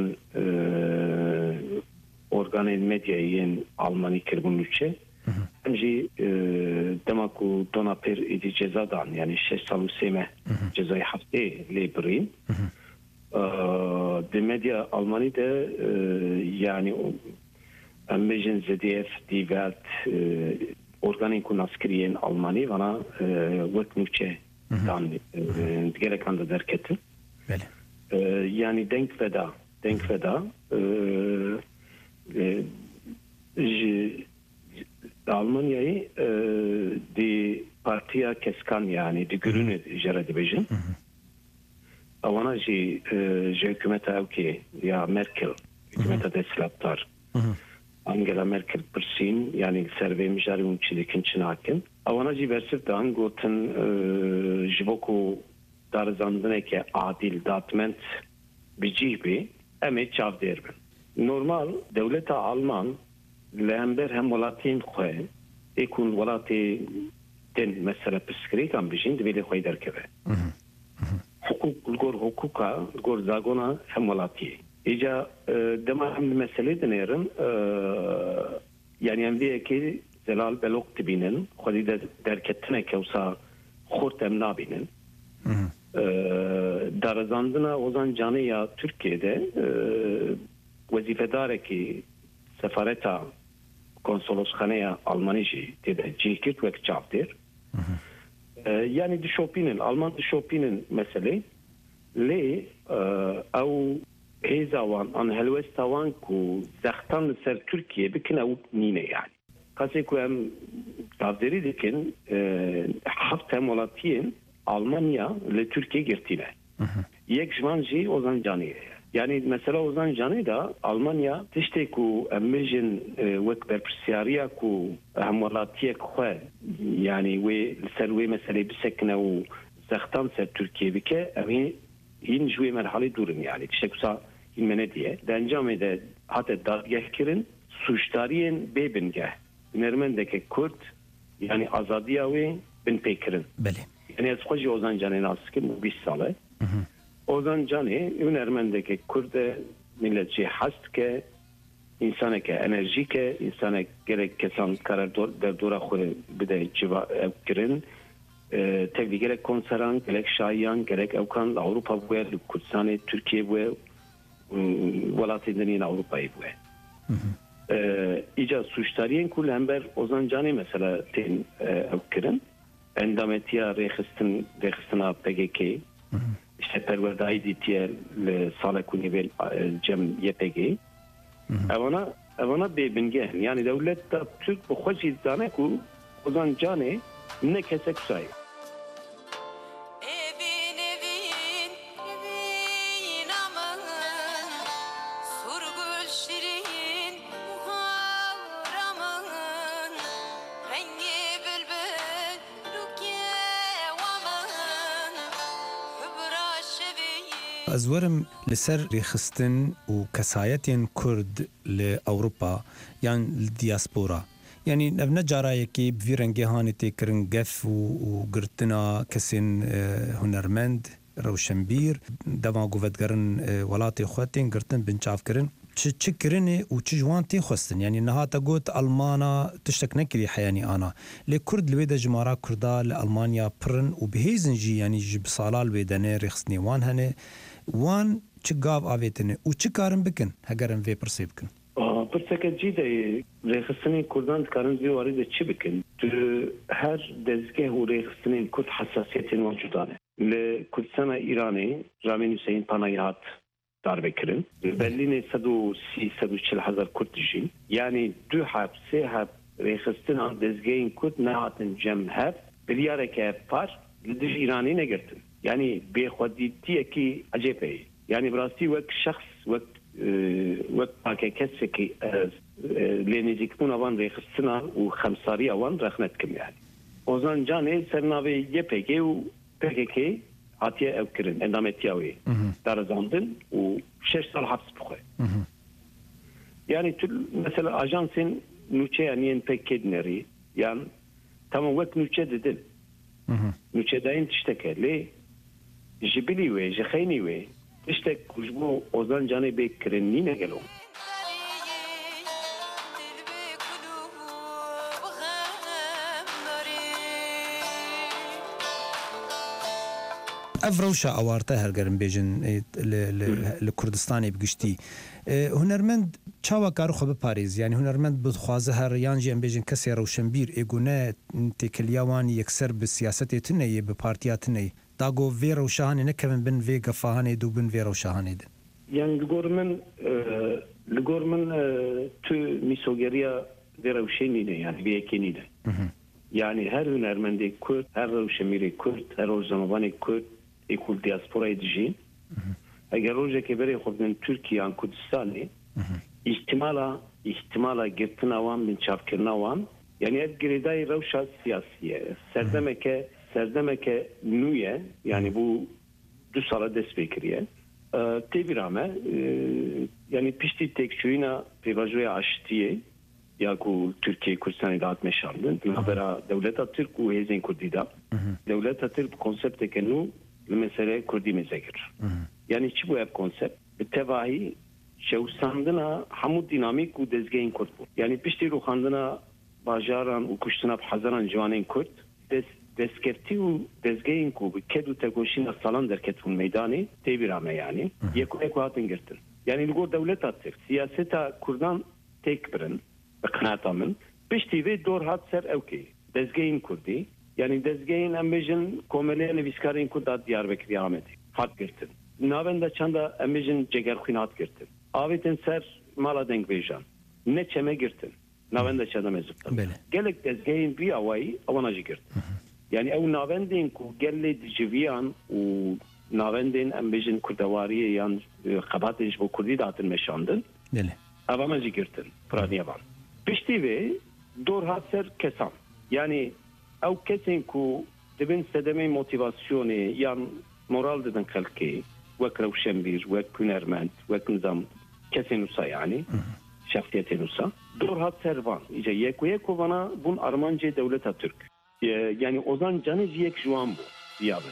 organên medyayên Almanî kirbûn nûçe hem jî dema ku dona pêr êdî ceza dan yani 6 sal û sê me cezayê heftê lê birîn di medya Almanî de yani em bêjin ZDF Die Welt organên ku naskiriyên Almanî vana wek nûçe dan digelekan de derketin yani denk veda ji Almanya'yı di partiya keskan yani di Grüne jara dibêjin awana jî ji hikûmeta ew kê ya Merkel hikûmeta desthilatdar Angela Merkel pirsîn yani ser vê mijarê hûn çi dikin çi nakin awana jî bersiv dan gotin ji bo ku darizandineke adil datment bi cih bê em ê çavdêr bin. Normal dewleta Alman li hember hem welatiyên xwe ê ku welatê tên mesela pirsgirêkan bijîn divê lê xwe derkeve. Hukuk li gor hukuka li gor zagona hem welatiyê. Îca dema hem meselê dinêrin yani em vê yekê zelal belok dibînin xwedî de derketineke wisa xort em nabînin. Darizandina Ozan Canê ya Tirkiyeyê wezîfedarekî sefareta konsolosxaneya Almanî jî têde cih kir wek çavdêr yani dişopînin Alman dişopînin meselê lê ew hêza wan an helwesta wan ku zextan li ser Tirkiye bikin ew nîne yani kasê ku em çavdêrî dikin heft hem welatiyên Almanya li Tirkiye girtîne yek ji wan jî Ozan Canî yani mesela Ozan Canî da Almanya tiştê ku em bêjin wek berpirsyariya ku hemwelatiyek xwe yani wê li ser wê meselê bisekine û zextan ser Tirkiye bike em hîn ji wê merhelê dûrin yani tiştek wisa hîn me nediye di encamê de hate dadgeh kirin suçdariyên bêbingeh hunermendeke Kurd yani azadiya wê bin pê kirin yani ez xwe jî Ozan Canê nas dikim 20 sal e Ozan Canê hunermendeke Kurd e millet jî hez dike insaneke enerjîk e insanek gerek kesan karar derdora xwe bide civa ew kirin tevlî gerek konseran gerek şahiyan gerek ewkan li Ewropa bûye li Kurdistanê Tirkiye bûye welatên dinên Ewropayê bûye îca suçdariyên ku li hember Ozan Canê mesela tên ew kirin endametiya rêxistina PKK işte perwerdayî dîtiye li sala ku nîvê cem YPG evana bêbingeh yani dewlet da Türk bi xwe jî zane ku ozan canê ne kesek sayı. Ez werim li ser rêxistin û kesayetên Kurd li Ewropa yan li diaspora. Yani ev ne carayekî bi vî rengê hanê têkirin gef û girtina kesên hunermend, rewşenbîr, dema guvedgerin welatê xwe tên girtin binçavkirin. Çi kirinê û çi ji wan tê xwestin. Yani nehata got Almana tiştek nekirî heyanî ana. Lê Kurd li wê de ji mara Kurda li Almanya pirin û bihêzin jî yani ji bi sala li wê de ne rêxistinê wan hene. Wan çi gav avêtine û çi karin bikin hegerin vê pirsê bikin? Pirseke cî de rêxistinên Kurdan dikarin vê warî de çi bikin? Tu her dezgeh û rêxistinên Kurd hesasiyetên wan cuda ne. Li Kurdistana İranê Ramîn Hüseyin panayî hat darbe kirin. Berlinê 130-140 hezar Kurd dijîn. Yani du heb, sê heb rêxistina dezgehên Kurd nehatin cem hev biryareke par li dij İranî negirtin. Yani bêxwedîtiyekî ecêbeyê. Yani bi rastî wek şexs wek pakekeksekî lê nêzîkbûna wan rêxistina û xemsariya wan rexne dikim yani. Ozan Canê ser navê YPG û PKK hatiye ev kirin endametiya wê darizandin û 6 sal heps bixwe. Yani tu mesela ajansên nûçeya niyên PKK dinerî yan tamam wek nûçe didin. Nûçedayîn tişteke lê ji bilî wê ji xeynî wê tiştek ku ji bo Ozan Canê bê kirin nîne gelo. Ev rewşa awarte hergerin bêjin li Kurdistanê bigiştî. Hunermend çawa kar xwe biparêz yani hunermend bixwaze her yan jî em bêjin kesê rewşenbîr êgûne têkiliya wan yekser bi siyasetê tuneyê bi partiya tuneyê. Dago vê rewşahanê nekevin bin vê gefahanê dû bin vê rewşahanê de. Yani li gor min tu mîsogeriya vê rewşê nîne yani vê yekê nîne. Yani her hunermendê Kurd, her rewşenbîrê Kurd, her rojnamevanê Kurd êkul diasporayê dijîn. Eger rojekê berê xwe bidin Tirkiye yan Kurdistanê ihtimala girtina wan bin çavkirina wan yani ev girêdayê rewşa siyasî ye. Serdemeke nû ye yani bu 2 sala dest pê kiriye. Tê bîra me yani piştî têkçûyîna pêvajoya aşitiyê ya ku Türkiye Kurdistanê da hat meşandin bera devleta Türk û hêzên Kurdî da devleta Türk konsepteke nû li mesele Kurdî mêzekir. Yani çi bu ev konsept bi tevahî şewsandina hemû dînamîk û dezgehên Kurd bû. Yani piştî rûxandina bajaran û kuştina hezaran ciwanên Kurd destkeftî û dezgehên ku bi ked û tegoşîna salan derketbûn meydanê tê bîra me yani yekû hatin girtin. Yani li gor devleta Türk siyaseta Kurdan têk birin bi qinaata min piştî vê dor hat ser ewkê dezgehên Kurdî yani dezgehên em bêjin komeleya nivîskarên Kurd hat Diyarbekirê Amedê hat girtin. Navenda çanda em bêjin Cegerxwîn hat girtin. Avêtin ser mala dengbêjan ne çeme girtin. Navenda çanda mezûktan. Gelek dezgehên vî awayî awana jî girtin. Yani ew navendên ku gelê dijiviyan û navendên em bêjin kurdewariyê yan xebatên ji bo Kurdî de hatin meşandin. Evama jî girtin. Piraniya wan. Piştî vê dor hat ser kesan. Yani ew kesên ku dibin sedemê motivasyonê yan moral didin xelkê wek rewşenbîr, wek hunermend, wek nizam kesên wisa yani şexsiyetên wisa dor hat ser van. İşte yekû vana bûn armancê devleta Türk. Yani Ozan Canê jî yek ji wan bû diyabin.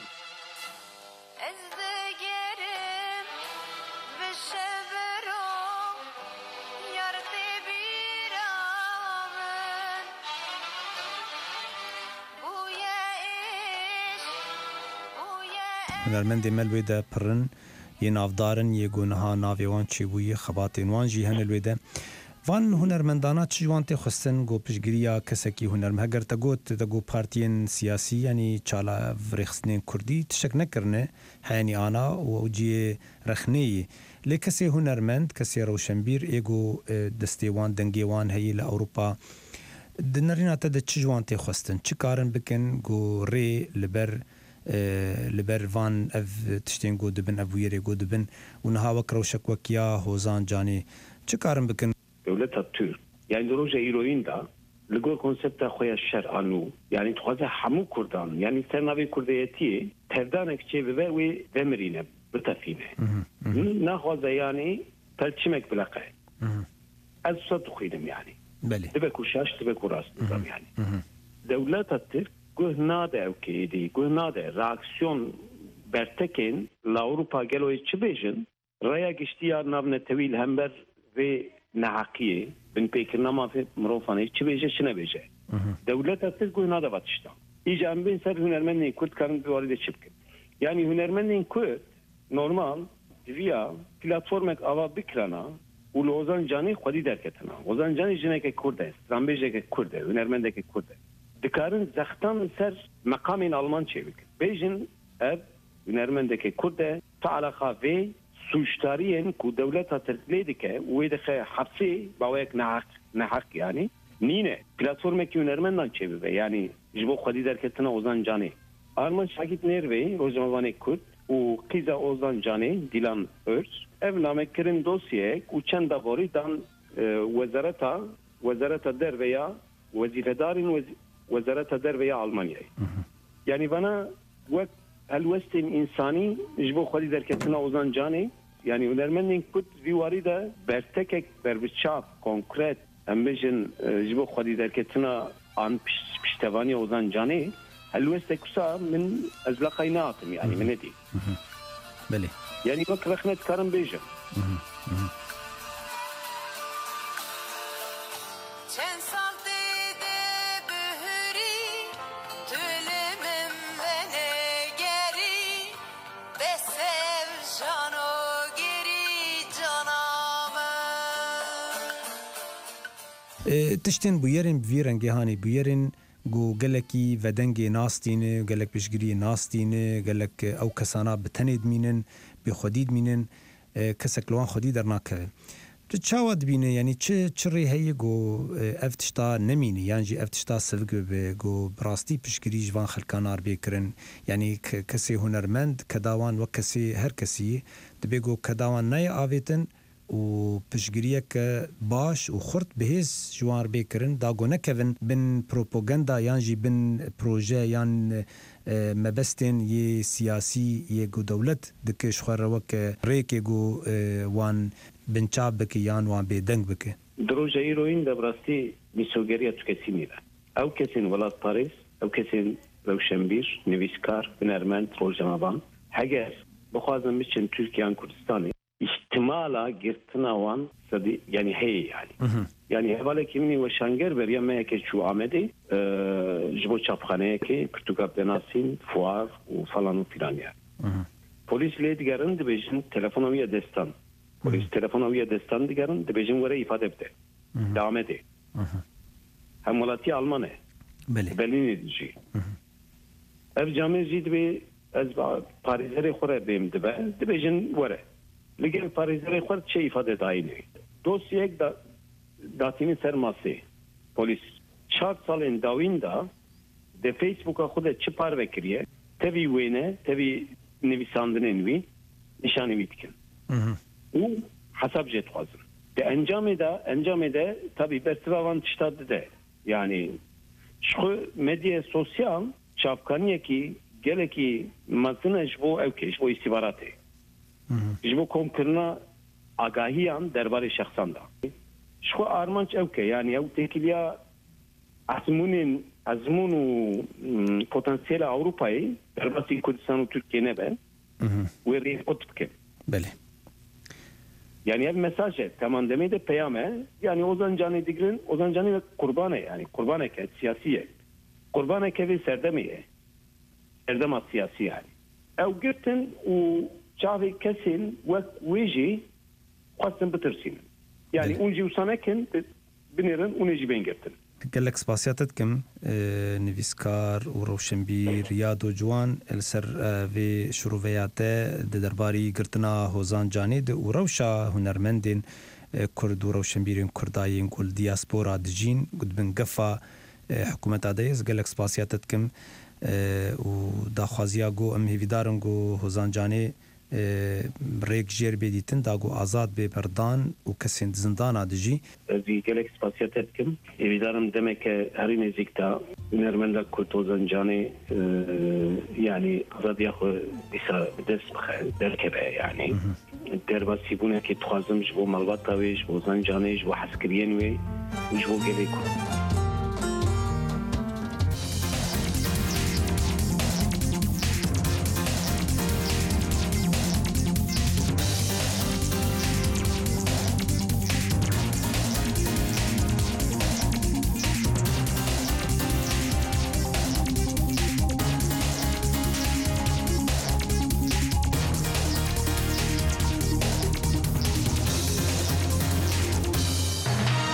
Hunermendê me li wê de pirin yê navdarin yê goneha navê wan çêbûyî xebatên wan jî hene li wê de. وان هنرمندانا چجوان تی خستن گو پشگیریا کسکی هنرم هگر تگوت تگو پارتین سیاسی یعنی چالا ورخصنین کردی تشک نکرنه هانی آنا و جی رخنی لی کسی هنرمند کسی روشنبیر ایگو دستیوان دنگیوان هی لأوروپا دنرینات ده چجوان تی خستن چی کارن بکن گو ری لبر وان اف تشتین گو دبن ابویری گو دبن و نها وک روشک وکیا هوزان جانی چی کارن بکن دولت ترک يعني روجا إيروين دا لقوا كونسبت خويا الشرع أنو يعني تخاذ حمو كردان يعني سرنابي كرديتي تردانك شيء ببوي دمرينه بتفينه ناخذ يعني تلتشمك بلاقي أزصد خيدم يعني بلي تبكو شاش تبكو راس يعني دولت الترك قهناده أوكيدي قهناده رأكسيون برتكين لأوروبا قالوا يتشبيجن رأي قشتيار نابن طويل همبر في نحقية بن بيكرنا ما في مروفانه چه بيجه چه نبيجه دولت الترك هنادا باتشتا إيجا أم بين سر هنرمندين كرد كارن بوارده چبكن يعني هنرمندين كرد نورمال via platformek ava bikrana u Ozan Canî xwedî derketina. Ozan Canî jineke Kurd e, stranbêjeke Kurd e, hunermendeke Kurd e. Dikarin zextan ser meqamên Alman çêbik. Bêjin ev hunermendeke Kurd e, ta alaqa vê suçtariyên ku dewleta Tirkiye dike û wê dixe hepsê bawek nehaq yani nîne. Platformekî hunermendan çêbibe yani ji bo xwedî derketina Ozan Canî. Arman Şakit Nervê Rojnamevanê Kurd û qîza Ozan Canî Dilan Örs ev namekirin dosyayek û çenda borî dan wezareta derve ya wezîredarên wezareta derve ya Almanyayê. Yani bana wek helwestên insani ji bo xwedî derketina Ozan Canî yani hunermendên Kurd vî warî de bertekek berbiçav konkret em bêjin ji bo xwedî derketina an piştevanî Ozan Canî الوسته كسا من ازلقي ناطم يعني من ندي بلي يعني وقت رخنت كارم بيجا تشتين بويرن بفيرن جهاني بويرن گو گلکی ودنگی ناستینه گلک بشگری ناستینه گلک او کسانا بتنید مینن به خودید مینن کسک لوان خودی در ناکه چاواد بینه یعنی چه ری هی گو افتشتا نمینه یعنی جی افتشتا سوگو به گو براستی پشگری جوان خلکانار بیکرن یعنی کسی هنرمند کداوان و کسی هر کسی دبی گو کداوان نای آویتن و پشگریک باش و خورد بهیز جوار بیکرن داگو نکوین بن پروپاگندا یانجی بن پروژه یان مبستن یه سیاسی یه گو دولت دکش خوروک ریک گو وان بنچاب بکی یان وان بیدنگ بکی دروجه ایروین دبراستی میسوگریه تکسی میره او کسین ولاد پاریس او کسین روشنبیر نویسکار هنرمند روزنامه‌نگار هگر بخوازم بچن ترکیه کردستانی ihtimala girtinawan sadi yani hey yani evvela kimini ve şanger beriye meke şu amedi jibo çapxaneye ki Portugal benasin fuar u falan filan ya. Polis ledigarın dibejin telefonoviye destan. Polis telefonoviye destan digarın dibejin vere ifade etti. Devam edi. Hem Malatya Almanı. Berlin edici. Ev camici dibe ez Paris'e xore bim dibejin vere. Ligin Paris'e xor çe ifade dayini. Dosyek da datini sermasi. Polis 4 salên dawîn da de Facebook'a xwe çi par vekiriye tevî wêne tevî nivîsandinên wî nîşanî wî dikin. û hesab jê dixwazin. De encamê de tabii bersivavan tişta dide. Yani şu medya sosyal çavkaniyekî gelekî mezin ji bo ew ji bo îstîbaratê. Ji bo komkirina agahiyan derbarê şexsan da. Şu armanç ew yani ew têkiliya azmûn û potansiyela Avrupayê derbasî Kurdistan û Tirkiye nebe wê rêxot bikin. Belê. Yani ev mesaj e. Tamam demê de peyam e. Yani Ozan Canî digirin Ozan Canî kurban e yani kurbanek siyasî e. Kurbanek vê serdemê e. Serdema siyasî yani. Ew girtin û çavê kesên wek wê jî xwestin bitirsînin. يعني اونجي وسانكن بنيرن اونجي بينجرتن gelek spasiyat dikim nivîskar û rewşenbîr ya do ciwan li ser vê şîroveya te di derbarî girtina hozan canê de û rewşa hunermendên Kurd û rewşenbîrên Kurdayên ku li diaspora dijîn dibin gefa hikûmeta de ez gelek spasiyat dikim û daxwaziya got em hêvîdarin got hozan canê rêk jêr bê dîtin da got azad bê berdan û kesên di zindana dijî vî gelek spasiyet dikim hêvîdarim demeke herî nêzik da hunermenda Kurd hozan canê yani azadiya xwe dîsa bi dest bixe derkeve yani derbasîbûnekê dixwazim ji bo malbata wê ji bo zancanê ji bo hezkiriyên wê û ji bo gelê Kurd